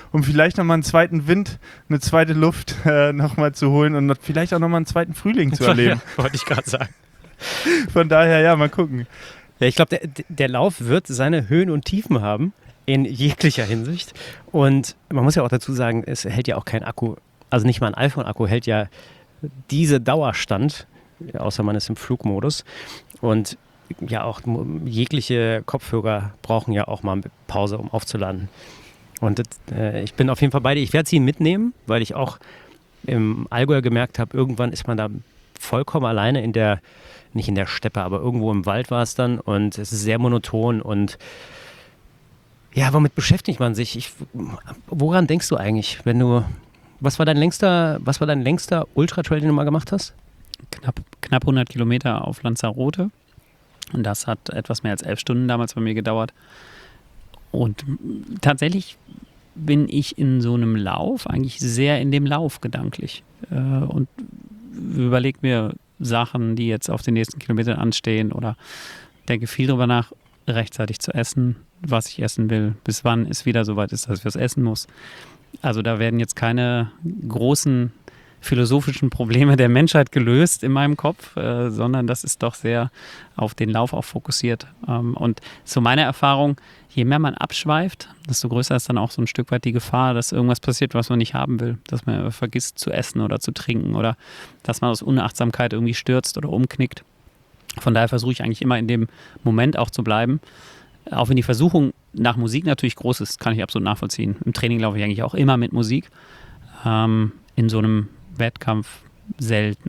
vielleicht nochmal einen zweiten Wind, eine zweite Luft nochmal zu holen und vielleicht auch nochmal einen zweiten Frühling zu erleben. Ja, wollte ich gerade sagen. Von daher, ja, mal gucken. Ja, ich glaube, der Lauf wird seine Höhen und Tiefen haben, in jeglicher Hinsicht. Und man muss ja auch dazu sagen, es hält ja auch kein Akku, also nicht mal ein iPhone-Akku hält ja diese Dauerstand, außer man ist im Flugmodus. Und ja, auch jegliche Kopfhörer brauchen ja auch mal eine Pause, um aufzuladen. Und ich bin auf jeden Fall bei dir. Ich werde sie mitnehmen, weil ich auch im Allgäu gemerkt habe, irgendwann ist man da vollkommen alleine nicht in der Steppe, aber irgendwo im Wald war es dann und es ist sehr monoton und ja, womit beschäftigt man sich? Woran denkst du eigentlich, was war dein längster Ultra-Trail, den du mal gemacht hast? Knapp 100 Kilometer auf Lanzarote. Und das hat etwas mehr als 11 Stunden damals bei mir gedauert. Und tatsächlich bin ich in so einem Lauf eigentlich sehr in dem Lauf gedanklich. Und überlege mir Sachen, die jetzt auf den nächsten Kilometern anstehen oder denke viel darüber nach, rechtzeitig zu essen, was ich essen will, bis wann es wieder soweit ist, dass ich was essen muss. Also da werden jetzt keine großen philosophischen Probleme der Menschheit gelöst in meinem Kopf, sondern das ist doch sehr auf den Lauf auch fokussiert. Und so meine Erfahrung, je mehr man abschweift, desto größer ist dann auch so ein Stück weit die Gefahr, dass irgendwas passiert, was man nicht haben will. Dass man vergisst zu essen oder zu trinken oder dass man aus Unachtsamkeit irgendwie stürzt oder umknickt. Von daher versuche ich eigentlich immer in dem Moment auch zu bleiben. Auch wenn die Versuchung nach Musik natürlich groß ist, kann ich absolut nachvollziehen. Im Training laufe ich eigentlich auch immer mit Musik. In so einem Wettkampf selten.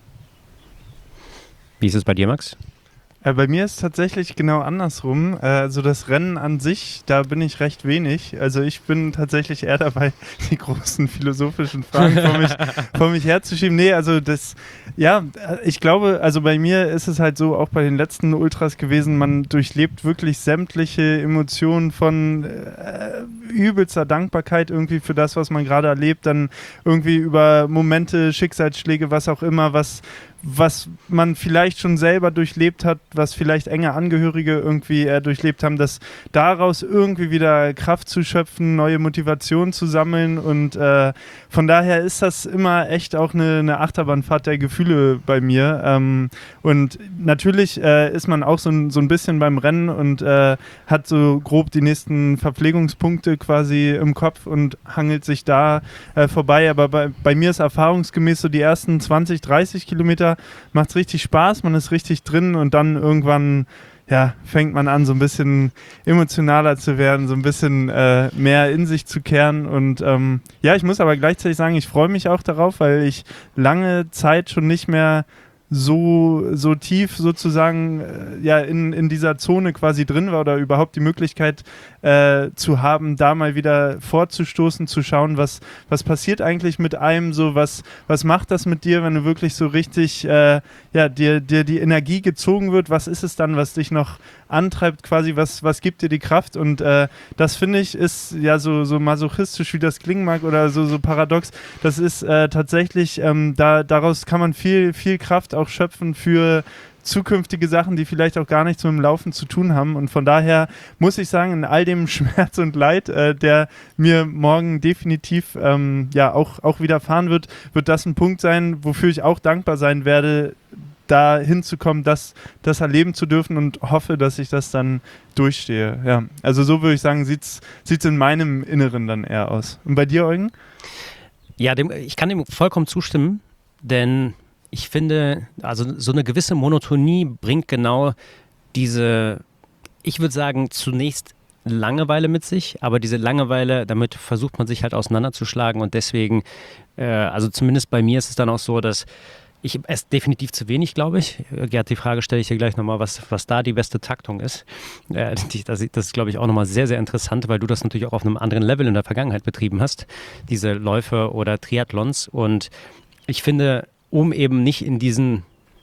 Wie ist es bei dir, Max? Bei mir ist es tatsächlich genau andersrum. Also das Rennen an sich, da bin ich recht wenig. Also ich bin tatsächlich eher dabei, die großen philosophischen Fragen vor mich herzuschieben. Nee, also ich glaube, also bei mir ist es halt so, auch bei den letzten Ultras gewesen, man durchlebt wirklich sämtliche Emotionen von übelster Dankbarkeit irgendwie für das, was man gerade erlebt, dann irgendwie über Momente, Schicksalsschläge, was auch immer, was man vielleicht schon selber durchlebt hat, was vielleicht enge Angehörige irgendwie durchlebt haben, dass daraus irgendwie wieder Kraft zu schöpfen, neue Motivation zu sammeln und von daher ist das immer echt auch eine Achterbahnfahrt der Gefühle bei mir und natürlich ist man auch so ein bisschen beim Rennen und hat so grob die nächsten Verpflegungspunkte quasi im Kopf und hangelt sich da vorbei, aber bei mir ist erfahrungsgemäß so die ersten 20, 30 Kilometer macht es richtig Spaß, man ist richtig drin und dann irgendwann fängt man an, so ein bisschen emotionaler zu werden, so ein bisschen mehr in sich zu kehren und ich muss aber gleichzeitig sagen, ich freue mich auch darauf, weil ich lange Zeit schon nicht mehr so tief sozusagen in dieser Zone quasi drin war oder überhaupt die Möglichkeit zu haben, da mal wieder vorzustoßen, zu schauen, was passiert eigentlich mit einem, so was macht das mit dir, wenn du wirklich so richtig dir die Energie gezogen wird, was ist es dann, was dich noch antreibt quasi, was gibt dir die Kraft und das finde ich ist ja so masochistisch, wie das klingen mag oder so paradox, das ist tatsächlich, daraus kann man viel, viel Kraft auch schöpfen für zukünftige Sachen, die vielleicht auch gar nichts mit dem Laufen zu tun haben und von daher muss ich sagen, in all dem Schmerz und Leid, der mir morgen definitiv auch widerfahren wird das ein Punkt sein, wofür ich auch dankbar sein werde, da hinzukommen, das erleben zu dürfen und hoffe, dass ich das dann durchstehe. Ja. Also so würde ich sagen, sieht's in meinem Inneren dann eher aus. Und bei dir, Eugen? Ja, ich kann dem vollkommen zustimmen, denn ich finde, also so eine gewisse Monotonie bringt genau diese, ich würde sagen, zunächst Langeweile mit sich, aber diese Langeweile, damit versucht man sich halt auseinanderzuschlagen und deswegen, also zumindest bei mir ist es dann auch so, dass ich esse definitiv zu wenig, glaube ich. Gerd, die Frage stelle ich dir gleich nochmal, was da die beste Taktung ist. Das ist, glaube ich, auch nochmal sehr, sehr interessant, weil du das natürlich auch auf einem anderen Level in der Vergangenheit betrieben hast, diese Läufe oder Triathlons. Und ich finde, um eben nicht in diese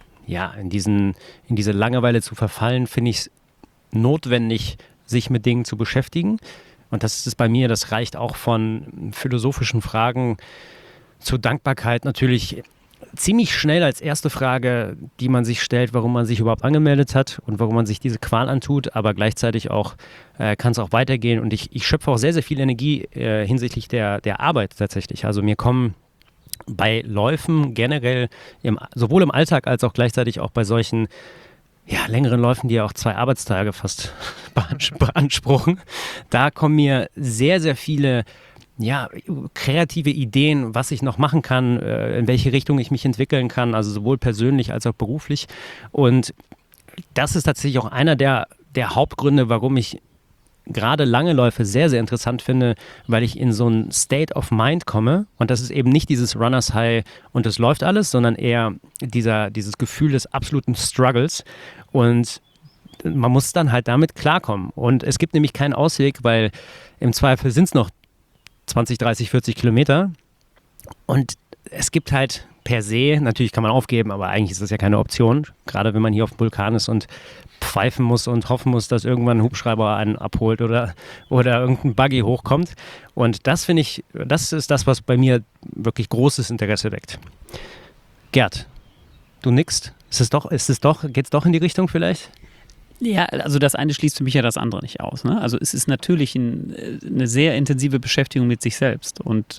Langeweile zu verfallen, finde ich es notwendig, sich mit Dingen zu beschäftigen. Und das ist bei mir, das reicht auch von philosophischen Fragen zur Dankbarkeit natürlich ziemlich schnell als erste Frage, die man sich stellt, warum man sich überhaupt angemeldet hat und warum man sich diese Qual antut, aber gleichzeitig auch kann es auch weitergehen und ich schöpfe auch sehr, sehr viel Energie hinsichtlich der Arbeit tatsächlich. Also mir kommen bei Läufen generell sowohl im Alltag als auch gleichzeitig auch bei solchen längeren Läufen, die ja auch 2 Arbeitstage fast beanspruchen, da kommen mir sehr, sehr viele kreative Ideen, was ich noch machen kann, in welche Richtung ich mich entwickeln kann, also sowohl persönlich als auch beruflich. Und das ist tatsächlich auch einer der Hauptgründe, warum ich gerade lange Läufe sehr, sehr interessant finde, weil ich in so ein State of Mind komme und das ist eben nicht dieses Runners High und es läuft alles, sondern eher dieses Gefühl des absoluten Struggles und man muss dann halt damit klarkommen und es gibt nämlich keinen Ausweg, weil im Zweifel sind es noch 20, 30, 40 Kilometer und es gibt halt per se, natürlich kann man aufgeben, aber eigentlich ist das ja keine Option, gerade wenn man hier auf dem Vulkan ist und pfeifen muss und hoffen muss, dass irgendwann ein Hubschrauber einen abholt oder irgendein Buggy hochkommt. Und das finde ich, das ist das, was bei mir wirklich großes Interesse weckt. Gerd, du nickst. Geht's doch in die Richtung vielleicht? Ja, also das eine schließt für mich ja das andere nicht aus. Ne? Also es ist natürlich eine sehr intensive Beschäftigung mit sich selbst und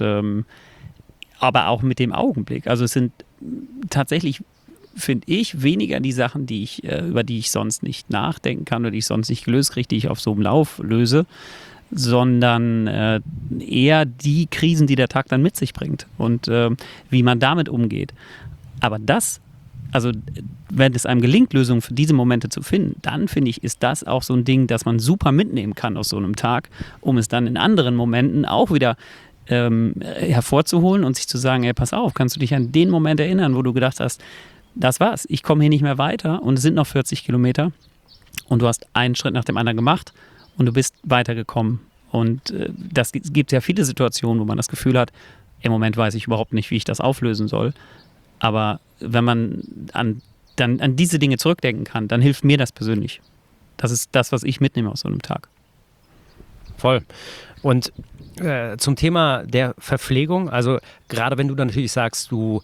aber auch mit dem Augenblick. Also es sind tatsächlich, finde ich, weniger die Sachen, über die ich sonst nicht nachdenken kann oder die ich sonst nicht gelöst kriege, die ich auf so einem Lauf löse, sondern eher die Krisen, die der Tag dann mit sich bringt und wie man damit umgeht. Aber also wenn es einem gelingt, Lösungen für diese Momente zu finden, dann finde ich, ist das auch so ein Ding, das man super mitnehmen kann aus so einem Tag, um es dann in anderen Momenten auch wieder hervorzuholen und sich zu sagen, ey, pass auf, kannst du dich an den Moment erinnern, wo du gedacht hast, das war's, ich komme hier nicht mehr weiter und es sind noch 40 Kilometer und du hast einen Schritt nach dem anderen gemacht und du bist weitergekommen. Und das gibt ja viele Situationen, wo man das Gefühl hat, im Moment weiß ich überhaupt nicht, wie ich das auflösen soll. Aber wenn man an diese Dinge zurückdenken kann, dann hilft mir das persönlich. Das ist das, was ich mitnehme aus so einem Tag. Voll. Und zum Thema der Verpflegung, also gerade wenn du dann natürlich sagst, du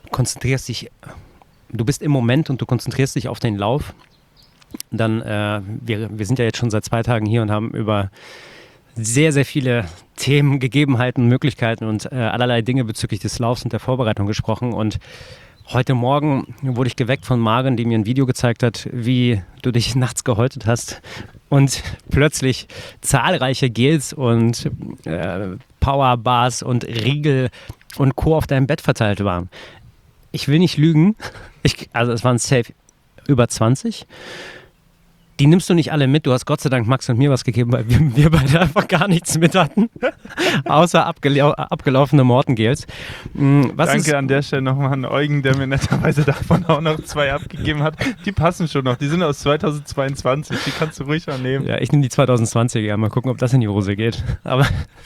bist im Moment und du konzentrierst dich auf den Lauf, dann, wir sind ja jetzt schon seit 2 Tagen hier und haben über sehr, sehr viele Themen, Gegebenheiten, Möglichkeiten und allerlei Dinge bezüglich des Laufs und der Vorbereitung gesprochen und heute Morgen wurde ich geweckt von Maren, die mir ein Video gezeigt hat, wie du dich nachts gehäutet hast und plötzlich zahlreiche Gels und Powerbars und Riegel und Co. auf deinem Bett verteilt waren. Ich will nicht lügen, also es waren safe über 20. Die nimmst du nicht alle mit. Du hast Gott sei Dank Max und mir was gegeben, weil wir beide einfach gar nichts mit hatten, außer abgelaufene Mortengels. Danke an der Stelle nochmal an Eugen, der mir netterweise davon auch noch 2 abgegeben hat. Die passen schon noch. Die sind aus 2022. Die kannst du ruhig mal nehmen. Ja, ich nehme die 2020er. Mal gucken, ob das in die Hose geht. Aber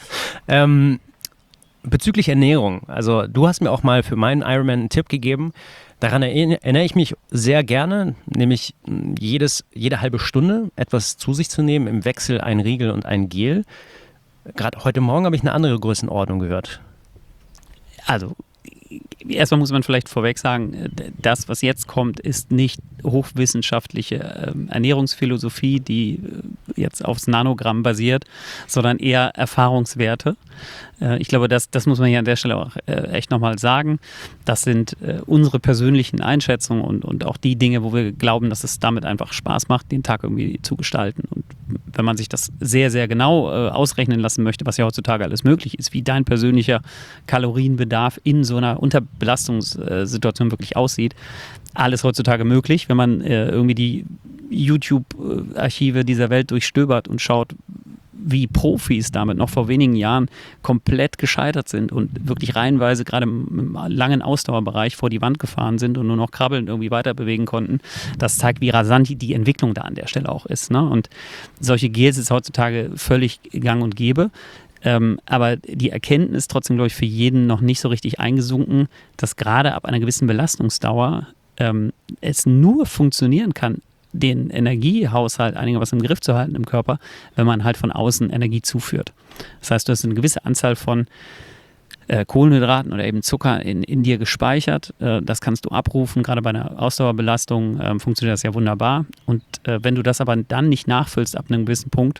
bezüglich Ernährung. Also du hast mir auch mal für meinen Ironman einen Tipp gegeben. Daran erinnere ich mich sehr gerne, nämlich jede halbe Stunde etwas zu sich zu nehmen, im Wechsel ein Riegel und ein Gel. Gerade heute Morgen habe ich eine andere Größenordnung gehört. Also, erstmal muss man vielleicht vorweg sagen, das, was jetzt kommt, ist nicht hochwissenschaftliche Ernährungsphilosophie, die jetzt aufs Nanogramm basiert, sondern eher Erfahrungswerte. Ich glaube, das muss man hier an der Stelle auch echt nochmal sagen. Das sind unsere persönlichen Einschätzungen und auch die Dinge, wo wir glauben, dass es damit einfach Spaß macht, den Tag irgendwie zu gestalten. Und wenn man sich das sehr, sehr genau ausrechnen lassen möchte, was ja heutzutage alles möglich ist, wie dein persönlicher Kalorienbedarf in so einer Unterbelastungssituation wirklich aussieht, alles heutzutage möglich, wenn man irgendwie die YouTube-Archive dieser Welt durchstöbert und schaut, wie Profis damit noch vor wenigen Jahren komplett gescheitert sind und wirklich reihenweise gerade im langen Ausdauerbereich vor die Wand gefahren sind und nur noch krabbelnd irgendwie weiter bewegen konnten. Das zeigt, wie rasant die Entwicklung da an der Stelle auch ist. Ne? Und solche Gels ist heutzutage völlig gang und gäbe. Aber die Erkenntnis trotzdem, glaube ich, für jeden noch nicht so richtig eingesunken, dass gerade ab einer gewissen Belastungsdauer es nur funktionieren kann, den Energiehaushalt einigermaßen im Griff zu halten im Körper, wenn man halt von außen Energie zuführt. Das heißt, du hast eine gewisse Anzahl von Kohlenhydraten oder eben Zucker in dir gespeichert. Das kannst du abrufen, gerade bei einer Ausdauerbelastung funktioniert das ja wunderbar. Und wenn du das aber dann nicht nachfüllst ab einem gewissen Punkt,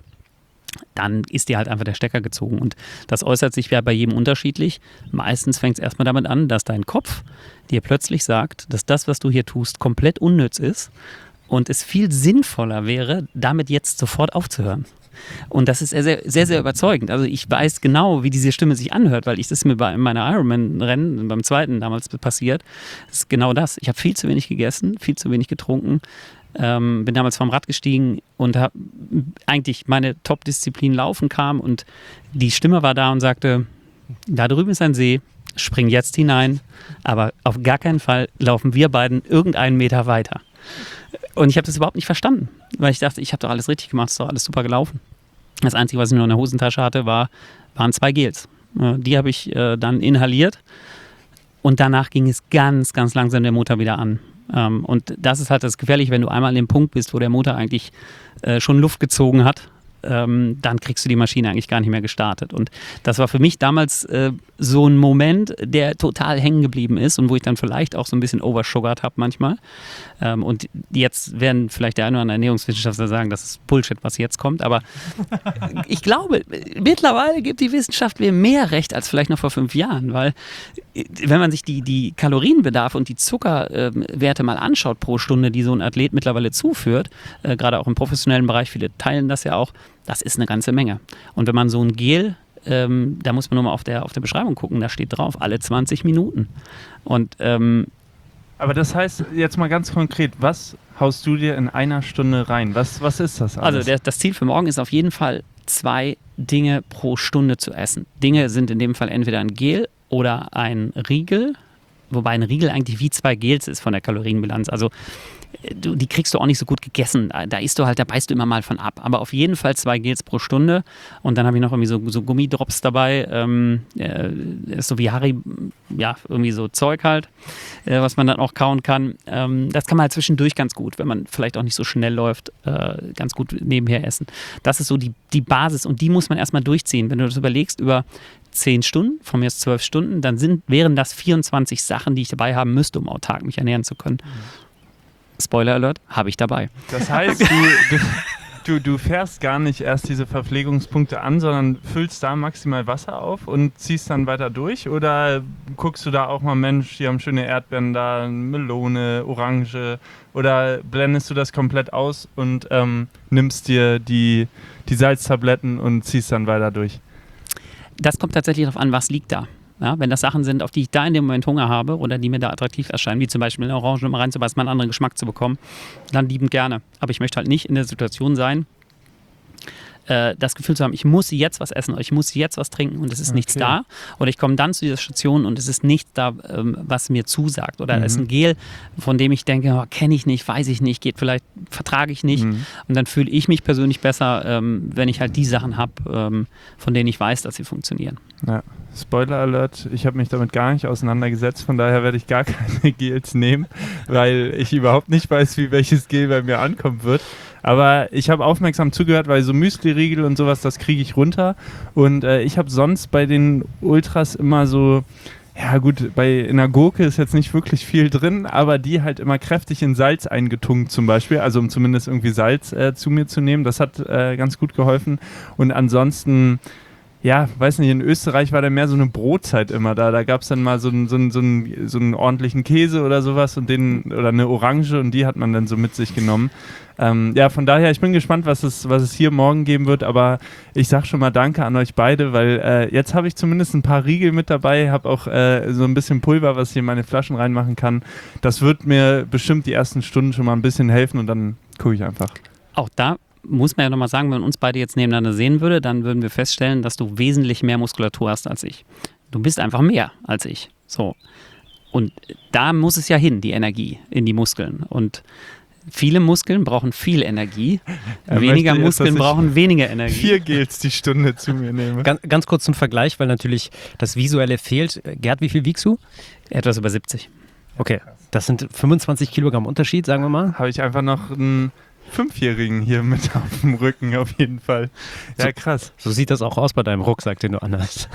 dann ist dir halt einfach der Stecker gezogen. Und das äußert sich ja bei jedem unterschiedlich. Meistens fängt es erstmal damit an, dass dein Kopf dir plötzlich sagt, dass das, was du hier tust, komplett unnütz ist und es viel sinnvoller wäre, damit jetzt sofort aufzuhören. Und das ist sehr, sehr, sehr überzeugend. Also ich weiß genau, wie diese Stimme sich anhört, weil das ist mir bei meiner Ironman-Rennen, beim zweiten damals passiert. Das ist genau das. Ich habe viel zu wenig gegessen, viel zu wenig getrunken, bin damals vom Rad gestiegen und habe eigentlich meine Top-Disziplin Laufen kam und die Stimme war da und sagte, da drüben ist ein See, spring jetzt hinein, aber auf gar keinen Fall laufen wir beiden irgendeinen Meter weiter. Und ich habe das überhaupt nicht verstanden, weil ich dachte, ich habe doch alles richtig gemacht, ist doch alles super gelaufen. Das Einzige, was ich nur in der Hosentasche hatte, waren 2 Gels. Die habe ich dann inhaliert und danach ging es ganz, ganz langsam der Motor wieder an. Und das ist halt das Gefährliche, wenn du einmal an dem Punkt bist, wo der Motor eigentlich schon Luft gezogen hat, dann kriegst du die Maschine eigentlich gar nicht mehr gestartet. Und das war für mich damals so ein Moment, der total hängen geblieben ist und wo ich dann vielleicht auch so ein bisschen oversugart habe manchmal. Und jetzt werden vielleicht der eine oder andere Ernährungswissenschaftler sagen, das ist Bullshit, was jetzt kommt. Aber ich glaube, mittlerweile gibt die Wissenschaft mir mehr recht als vielleicht noch vor 5 Jahren, weil wenn man sich die Kalorienbedarf und die Zuckerwerte mal anschaut pro Stunde, die so ein Athlet mittlerweile zuführt, gerade auch im professionellen Bereich, viele teilen das ja auch, das ist eine ganze Menge. Und wenn man so ein Gel, da muss man nur mal auf der Beschreibung gucken, da steht drauf, alle 20 Minuten. Und aber das heißt, jetzt mal ganz konkret, was haust du dir in einer Stunde rein? Was ist das alles? Also das Ziel für morgen ist auf jeden Fall 2 Dinge pro Stunde zu essen. Dinge sind in dem Fall entweder ein Gel oder ein Riegel, wobei ein Riegel eigentlich wie 2 Gels ist von der Kalorienbilanz. Also die kriegst du auch nicht so gut gegessen. Da beißt du immer mal von ab. Aber auf jeden Fall 2 Gels pro Stunde. Und dann habe ich noch irgendwie so Gummidrops dabei. Ist so wie Harry, ja, irgendwie so Zeug halt, was man dann auch kauen kann. Das kann man halt zwischendurch ganz gut, wenn man vielleicht auch nicht so schnell läuft, ganz gut nebenher essen. Das ist so die Basis und die muss man erstmal durchziehen. Wenn du das überlegst, über 10 Stunden, von mir aus 12 Stunden, dann wären das 24 Sachen, die ich dabei haben müsste, um autark mich ernähren zu können. Spoiler Alert, habe ich dabei. Das heißt, du fährst gar nicht erst diese Verpflegungspunkte an, sondern füllst da maximal Wasser auf und ziehst dann weiter durch? Oder guckst du da auch mal, Mensch, die haben schöne Erdbeeren da, Melone, Orange? Oder blendest du das komplett aus und nimmst dir die Salztabletten und ziehst dann weiter durch? Das kommt tatsächlich darauf an, was liegt da. Ja, wenn das Sachen sind, auf die ich da in dem Moment Hunger habe oder die mir da attraktiv erscheinen, wie zum Beispiel eine Orange mal reinzubeißen, mal einen anderen Geschmack zu bekommen, dann liebend gerne. Aber ich möchte halt nicht in der Situation sein, das Gefühl zu haben, ich muss jetzt was essen oder ich muss jetzt was trinken und es ist nichts da. Oder ich komme dann zu dieser Station und es ist nichts da, was mir zusagt. Oder es ist ein Gel, von dem ich denke, oh, kenne ich nicht, weiß ich nicht, vertrage ich nicht. Und dann fühle ich mich persönlich besser, wenn ich halt die Sachen habe, von denen ich weiß, dass sie funktionieren. Ja. Spoiler Alert, ich habe mich damit gar nicht auseinandergesetzt, von daher werde ich gar keine Gels nehmen, weil ich überhaupt nicht weiß, wie welches Gel bei mir ankommen wird. Aber ich habe aufmerksam zugehört, weil so Müsli-Riegel und sowas, das kriege ich runter. Und ich habe sonst bei den Ultras immer so, ja gut, in der Gurke ist jetzt nicht wirklich viel drin, aber die halt immer kräftig in Salz eingetunkt zum Beispiel, also um zumindest irgendwie Salz zu mir zu nehmen. Das hat ganz gut geholfen. Und ansonsten, ja, weiß nicht, in Österreich war da mehr so eine Brotzeit immer da. Da gab es dann mal so einen ordentlichen Käse oder sowas oder eine Orange und die hat man dann so mit sich genommen. Ja, von daher, ich bin gespannt, was es hier morgen geben wird, aber ich sag schon mal Danke an euch beide, weil jetzt habe ich zumindest ein paar Riegel mit dabei, habe auch so ein bisschen Pulver, was ich in meine Flaschen reinmachen kann. Das wird mir bestimmt die ersten Stunden schon mal ein bisschen helfen und dann gucke ich einfach. Auch da muss man ja nochmal sagen, wenn man uns beide jetzt nebeneinander sehen würde, dann würden wir feststellen, dass du wesentlich mehr Muskulatur hast als ich. Du bist einfach mehr als ich. So. Und da muss es ja hin, die Energie in die Muskeln. Und viele Muskeln brauchen viel Energie, weniger Muskeln brauchen weniger Energie. 4 Gels die Stunde zu mir nehme. Ganz kurz zum Vergleich, weil natürlich das Visuelle fehlt. Gerd, wie viel wiegst du? Etwas über 70. Okay, das sind 25 Kilogramm Unterschied, sagen wir mal. Habe ich einfach noch ein Fünfjährigen hier mit auf dem Rücken auf jeden Fall. Ja, krass. So sieht das auch aus bei deinem Rucksack, den du anhast.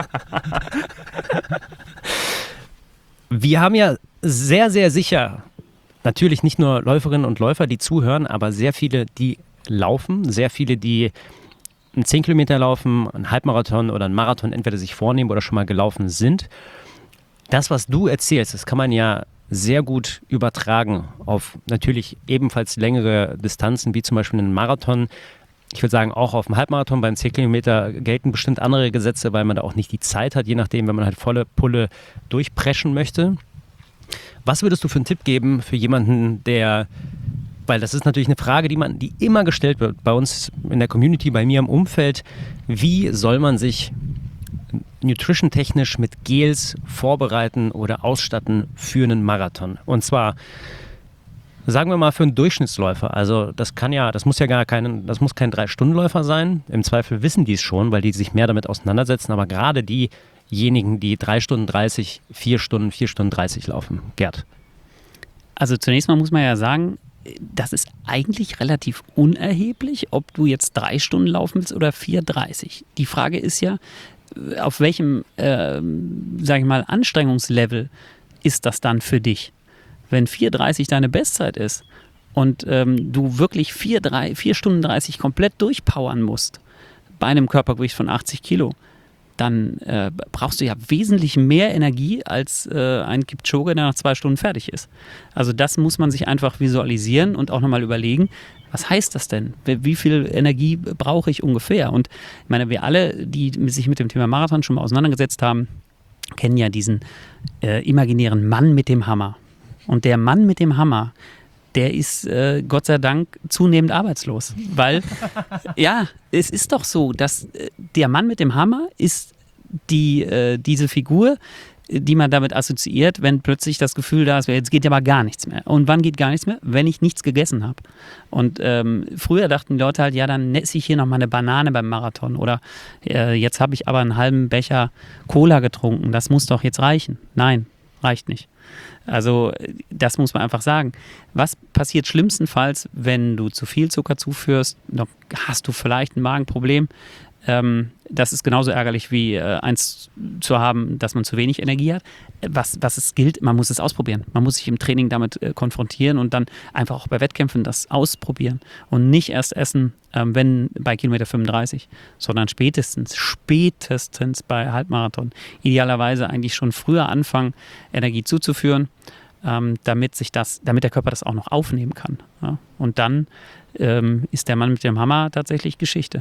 Wir haben ja sehr, sehr sicher natürlich nicht nur Läuferinnen und Läufer, die zuhören, aber sehr viele, die laufen, sehr viele, die einen 10 Kilometer laufen, einen Halbmarathon oder einen Marathon entweder sich vornehmen oder schon mal gelaufen sind. Das, was du erzählst, das kann man ja sehr gut übertragen auf natürlich ebenfalls längere Distanzen, wie zum Beispiel einen Marathon. Ich würde sagen, auch auf dem Halbmarathon beim 10 Kilometer gelten bestimmt andere Gesetze, weil man da auch nicht die Zeit hat, je nachdem, wenn man halt volle Pulle durchpreschen möchte. Was würdest du für einen Tipp geben für jemanden, weil das ist natürlich eine Frage, die immer gestellt wird bei uns in der Community, bei mir im Umfeld, wie soll man sich nutrition-technisch mit Gels vorbereiten oder ausstatten für einen Marathon? Und zwar, sagen wir mal, für einen Durchschnittsläufer. Also das muss kein 3-Stunden-Läufer sein. Im Zweifel wissen die es schon, weil die sich mehr damit auseinandersetzen. Aber gerade diejenigen, die 3 Stunden 30, 4 Stunden 30 laufen. Gerd. Also zunächst mal muss man ja sagen, das ist eigentlich relativ unerheblich, ob du jetzt 3 Stunden laufen willst oder 4,30. Die Frage ist ja, auf welchem, sage ich mal, Anstrengungslevel ist das dann für dich? Wenn 4,30 deine Bestzeit ist und du wirklich 4 Stunden 30 komplett durchpowern musst bei einem Körpergewicht von 80 Kilo, dann brauchst du ja wesentlich mehr Energie als ein Kipchoge, der nach 2 Stunden fertig ist. Also das muss man sich einfach visualisieren und auch nochmal überlegen, was heißt das denn? Wie viel Energie brauche ich ungefähr? Und ich meine, wir alle, die sich mit dem Thema Marathon schon mal auseinandergesetzt haben, kennen ja diesen imaginären Mann mit dem Hammer. Und der Mann mit dem Hammer, der ist Gott sei Dank zunehmend arbeitslos. Weil, ja, es ist doch so, dass der Mann mit dem Hammer ist diese Figur, die man damit assoziiert, wenn plötzlich das Gefühl da ist, jetzt geht ja mal gar nichts mehr. Und wann geht gar nichts mehr? Wenn ich nichts gegessen habe. Und früher dachten die Leute halt, ja, dann esse ich hier noch mal eine Banane beim Marathon. Oder jetzt habe ich aber einen halben Becher Cola getrunken. Das muss doch jetzt reichen. Nein, reicht nicht. Also das muss man einfach sagen. Was passiert schlimmstenfalls, wenn du zu viel Zucker zuführst? Dann hast du vielleicht ein Magenproblem. Das ist genauso ärgerlich wie eins zu haben, dass man zu wenig Energie hat. Was es gilt, man muss es ausprobieren. Man muss sich im Training damit konfrontieren und dann einfach auch bei Wettkämpfen das ausprobieren. Und nicht erst essen, wenn bei Kilometer 35, sondern spätestens bei Halbmarathon. Idealerweise eigentlich schon früher anfangen, Energie zuzuführen, damit der Körper das auch noch aufnehmen kann. Ja? Und dann ist der Mann mit dem Hammer tatsächlich Geschichte.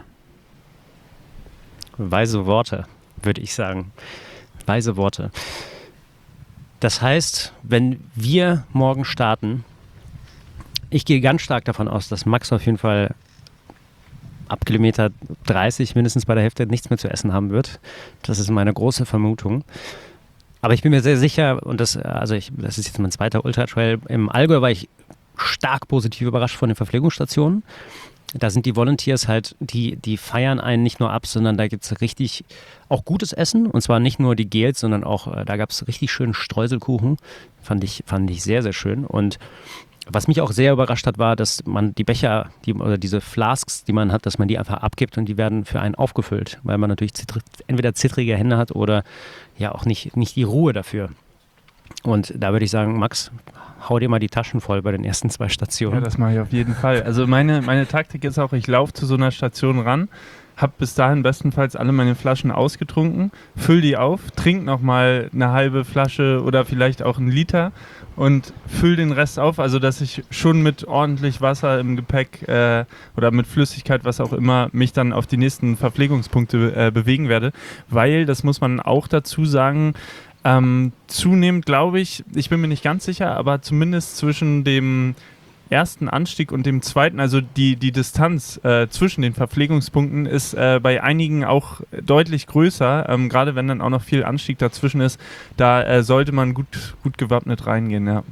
Weise Worte, würde ich sagen. Weise Worte. Das heißt, wenn wir morgen starten, ich gehe ganz stark davon aus, dass Max auf jeden Fall ab Kilometer 30 mindestens bei der Hälfte nichts mehr zu essen haben wird. Das ist meine große Vermutung. Aber ich bin mir sehr sicher, und das ist jetzt mein zweiter Ultra-Trail. Im Allgäu war ich stark positiv überrascht von den Verpflegungsstationen. Da sind die Volunteers halt, die feiern einen nicht nur ab, sondern da gibt es richtig auch gutes Essen. Und zwar nicht nur die Gels, sondern auch, da gab es richtig schönen Streuselkuchen. Fand ich sehr, sehr schön. Und was mich auch sehr überrascht hat, war, dass man die Becher oder diese Flasks, die man hat, dass man die einfach abgibt und die werden für einen aufgefüllt, weil man natürlich entweder zittrige Hände hat oder ja auch nicht die Ruhe dafür. Und da würde ich sagen, Max, hau dir mal die Taschen voll bei den ersten 2 Stationen. Ja, das mache ich auf jeden Fall. Also meine Taktik ist auch, ich laufe zu so einer Station ran, habe bis dahin bestenfalls alle meine Flaschen ausgetrunken, fülle die auf, trinke nochmal eine halbe Flasche oder vielleicht auch 1 Liter und fülle den Rest auf, also dass ich schon mit ordentlich Wasser im Gepäck oder mit Flüssigkeit, was auch immer, mich dann auf die nächsten Verpflegungspunkte bewegen werde, weil, das muss man auch dazu sagen, zunehmend glaube ich bin mir nicht ganz sicher, aber zumindest zwischen dem ersten Anstieg und dem zweiten, also die Distanz zwischen den Verpflegungspunkten ist bei einigen auch deutlich größer, gerade wenn dann auch noch viel Anstieg dazwischen ist, da sollte man gut gewappnet reingehen, ja.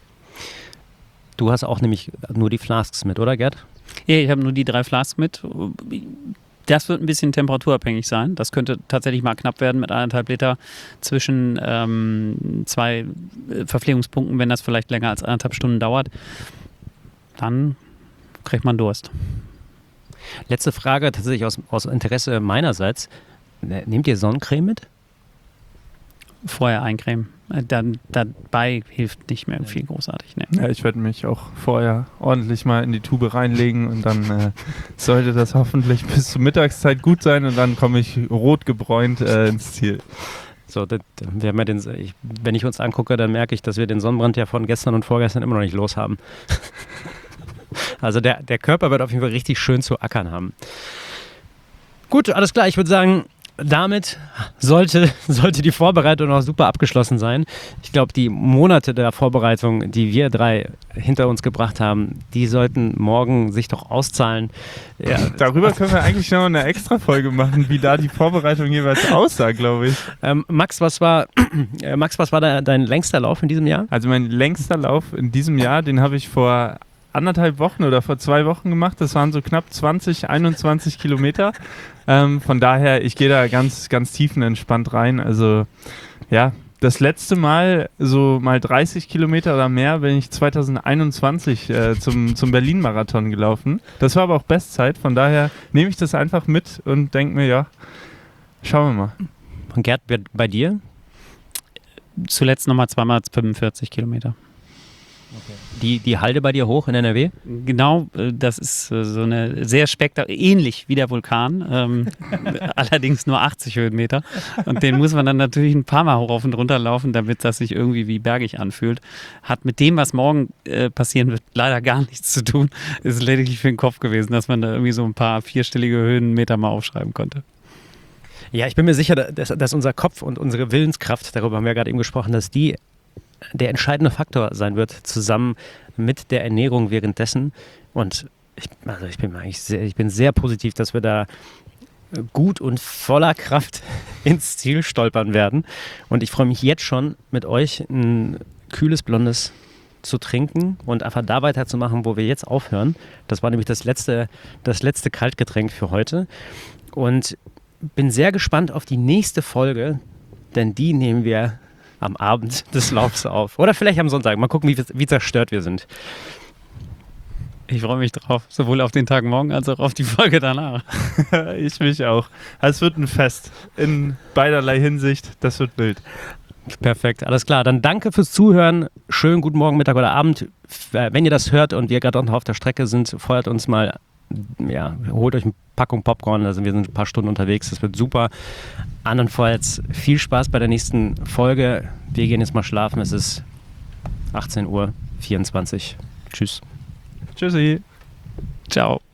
Du hast auch nämlich nur die Flasks mit, oder Gerd? Ja, ich habe nur die 3 Flasks mit. Das wird ein bisschen temperaturabhängig sein. Das könnte tatsächlich mal knapp werden mit 1,5 Liter zwischen 2 Verpflegungspunkten, wenn das vielleicht länger als 1,5 Stunden dauert. Dann kriegt man Durst. Letzte Frage, tatsächlich aus Interesse meinerseits. Nehmt ihr Sonnencreme mit? Vorher eincremen. Dann dabei hilft nicht mehr viel großartig. Ne? Ja, ich werde mich auch vorher ordentlich mal in die Tube reinlegen und dann sollte das hoffentlich bis zur Mittagszeit gut sein und dann komme ich rot gebräunt ins Ziel. So, wir haben ja wenn ich uns angucke, dann merke ich, dass wir den Sonnenbrand ja von gestern und vorgestern immer noch nicht los haben. Also der Körper wird auf jeden Fall richtig schön zu ackern haben. Gut, alles klar. Ich würde sagen, damit sollte die Vorbereitung auch super abgeschlossen sein. Ich glaube, die Monate der Vorbereitung, die wir 3 hinter uns gebracht haben, die sollten morgen sich doch auszahlen. Ja. Darüber können wir eigentlich noch eine extra Folge machen, wie da die Vorbereitung jeweils aussah, glaube ich. Max, was war dein längster Lauf in diesem Jahr? Also mein längster Lauf in diesem Jahr, den habe ich vor 1,5 Wochen oder vor 2 Wochen gemacht. Das waren so knapp 21 Kilometer. Von daher, ich gehe da ganz, ganz tiefenentspannt rein. Also ja, das letzte Mal, so mal 30 Kilometer oder mehr, bin ich 2021 zum Berlin-Marathon gelaufen. Das war aber auch Bestzeit. Von daher nehme ich das einfach mit und denke mir, ja, schauen wir mal. Und Gerd, bei dir? Zuletzt nochmal 2x45 Kilometer. Okay. Die Halde bei dir hoch in NRW? Genau, das ist so eine sehr ähnlich wie der Vulkan, allerdings nur 80 Höhenmeter. Und den muss man dann natürlich ein paar Mal hoch und runter laufen, damit das sich irgendwie wie bergig anfühlt. Hat mit dem, was morgen passieren wird, leider gar nichts zu tun. Ist lediglich für den Kopf gewesen, dass man da irgendwie so ein paar 4-stellige Höhenmeter mal aufschreiben konnte. Ja, ich bin mir sicher, dass unser Kopf und unsere Willenskraft, darüber haben wir gerade eben gesprochen, dass die der entscheidende Faktor sein wird, zusammen mit der Ernährung währenddessen. Und ich bin sehr positiv, dass wir da gut und voller Kraft ins Ziel stolpern werden. Und ich freue mich jetzt schon, mit euch ein kühles Blondes zu trinken und einfach da weiterzumachen, wo wir jetzt aufhören. Das war nämlich das letzte Kaltgetränk für heute. Und bin sehr gespannt auf die nächste Folge, denn die nehmen wir am Abend des Laufs auf. Oder vielleicht am Sonntag. Mal gucken, wie zerstört wir sind. Ich freue mich drauf. Sowohl auf den Tag morgen als auch auf die Folge danach. Ich mich auch. Es wird ein Fest. In beiderlei Hinsicht. Das wird wild. Perfekt, alles klar. Dann danke fürs Zuhören. Schönen guten Morgen, Mittag oder Abend. Wenn ihr das hört und wir gerade noch auf der Strecke sind, feuert uns mal, holt euch eine Packung Popcorn. Also wir sind ein paar Stunden unterwegs. Das wird super. Andernfalls viel Spaß bei der nächsten Folge. Wir gehen jetzt mal schlafen. Es ist 18:24 Uhr. Tschüss. Tschüssi. Ciao.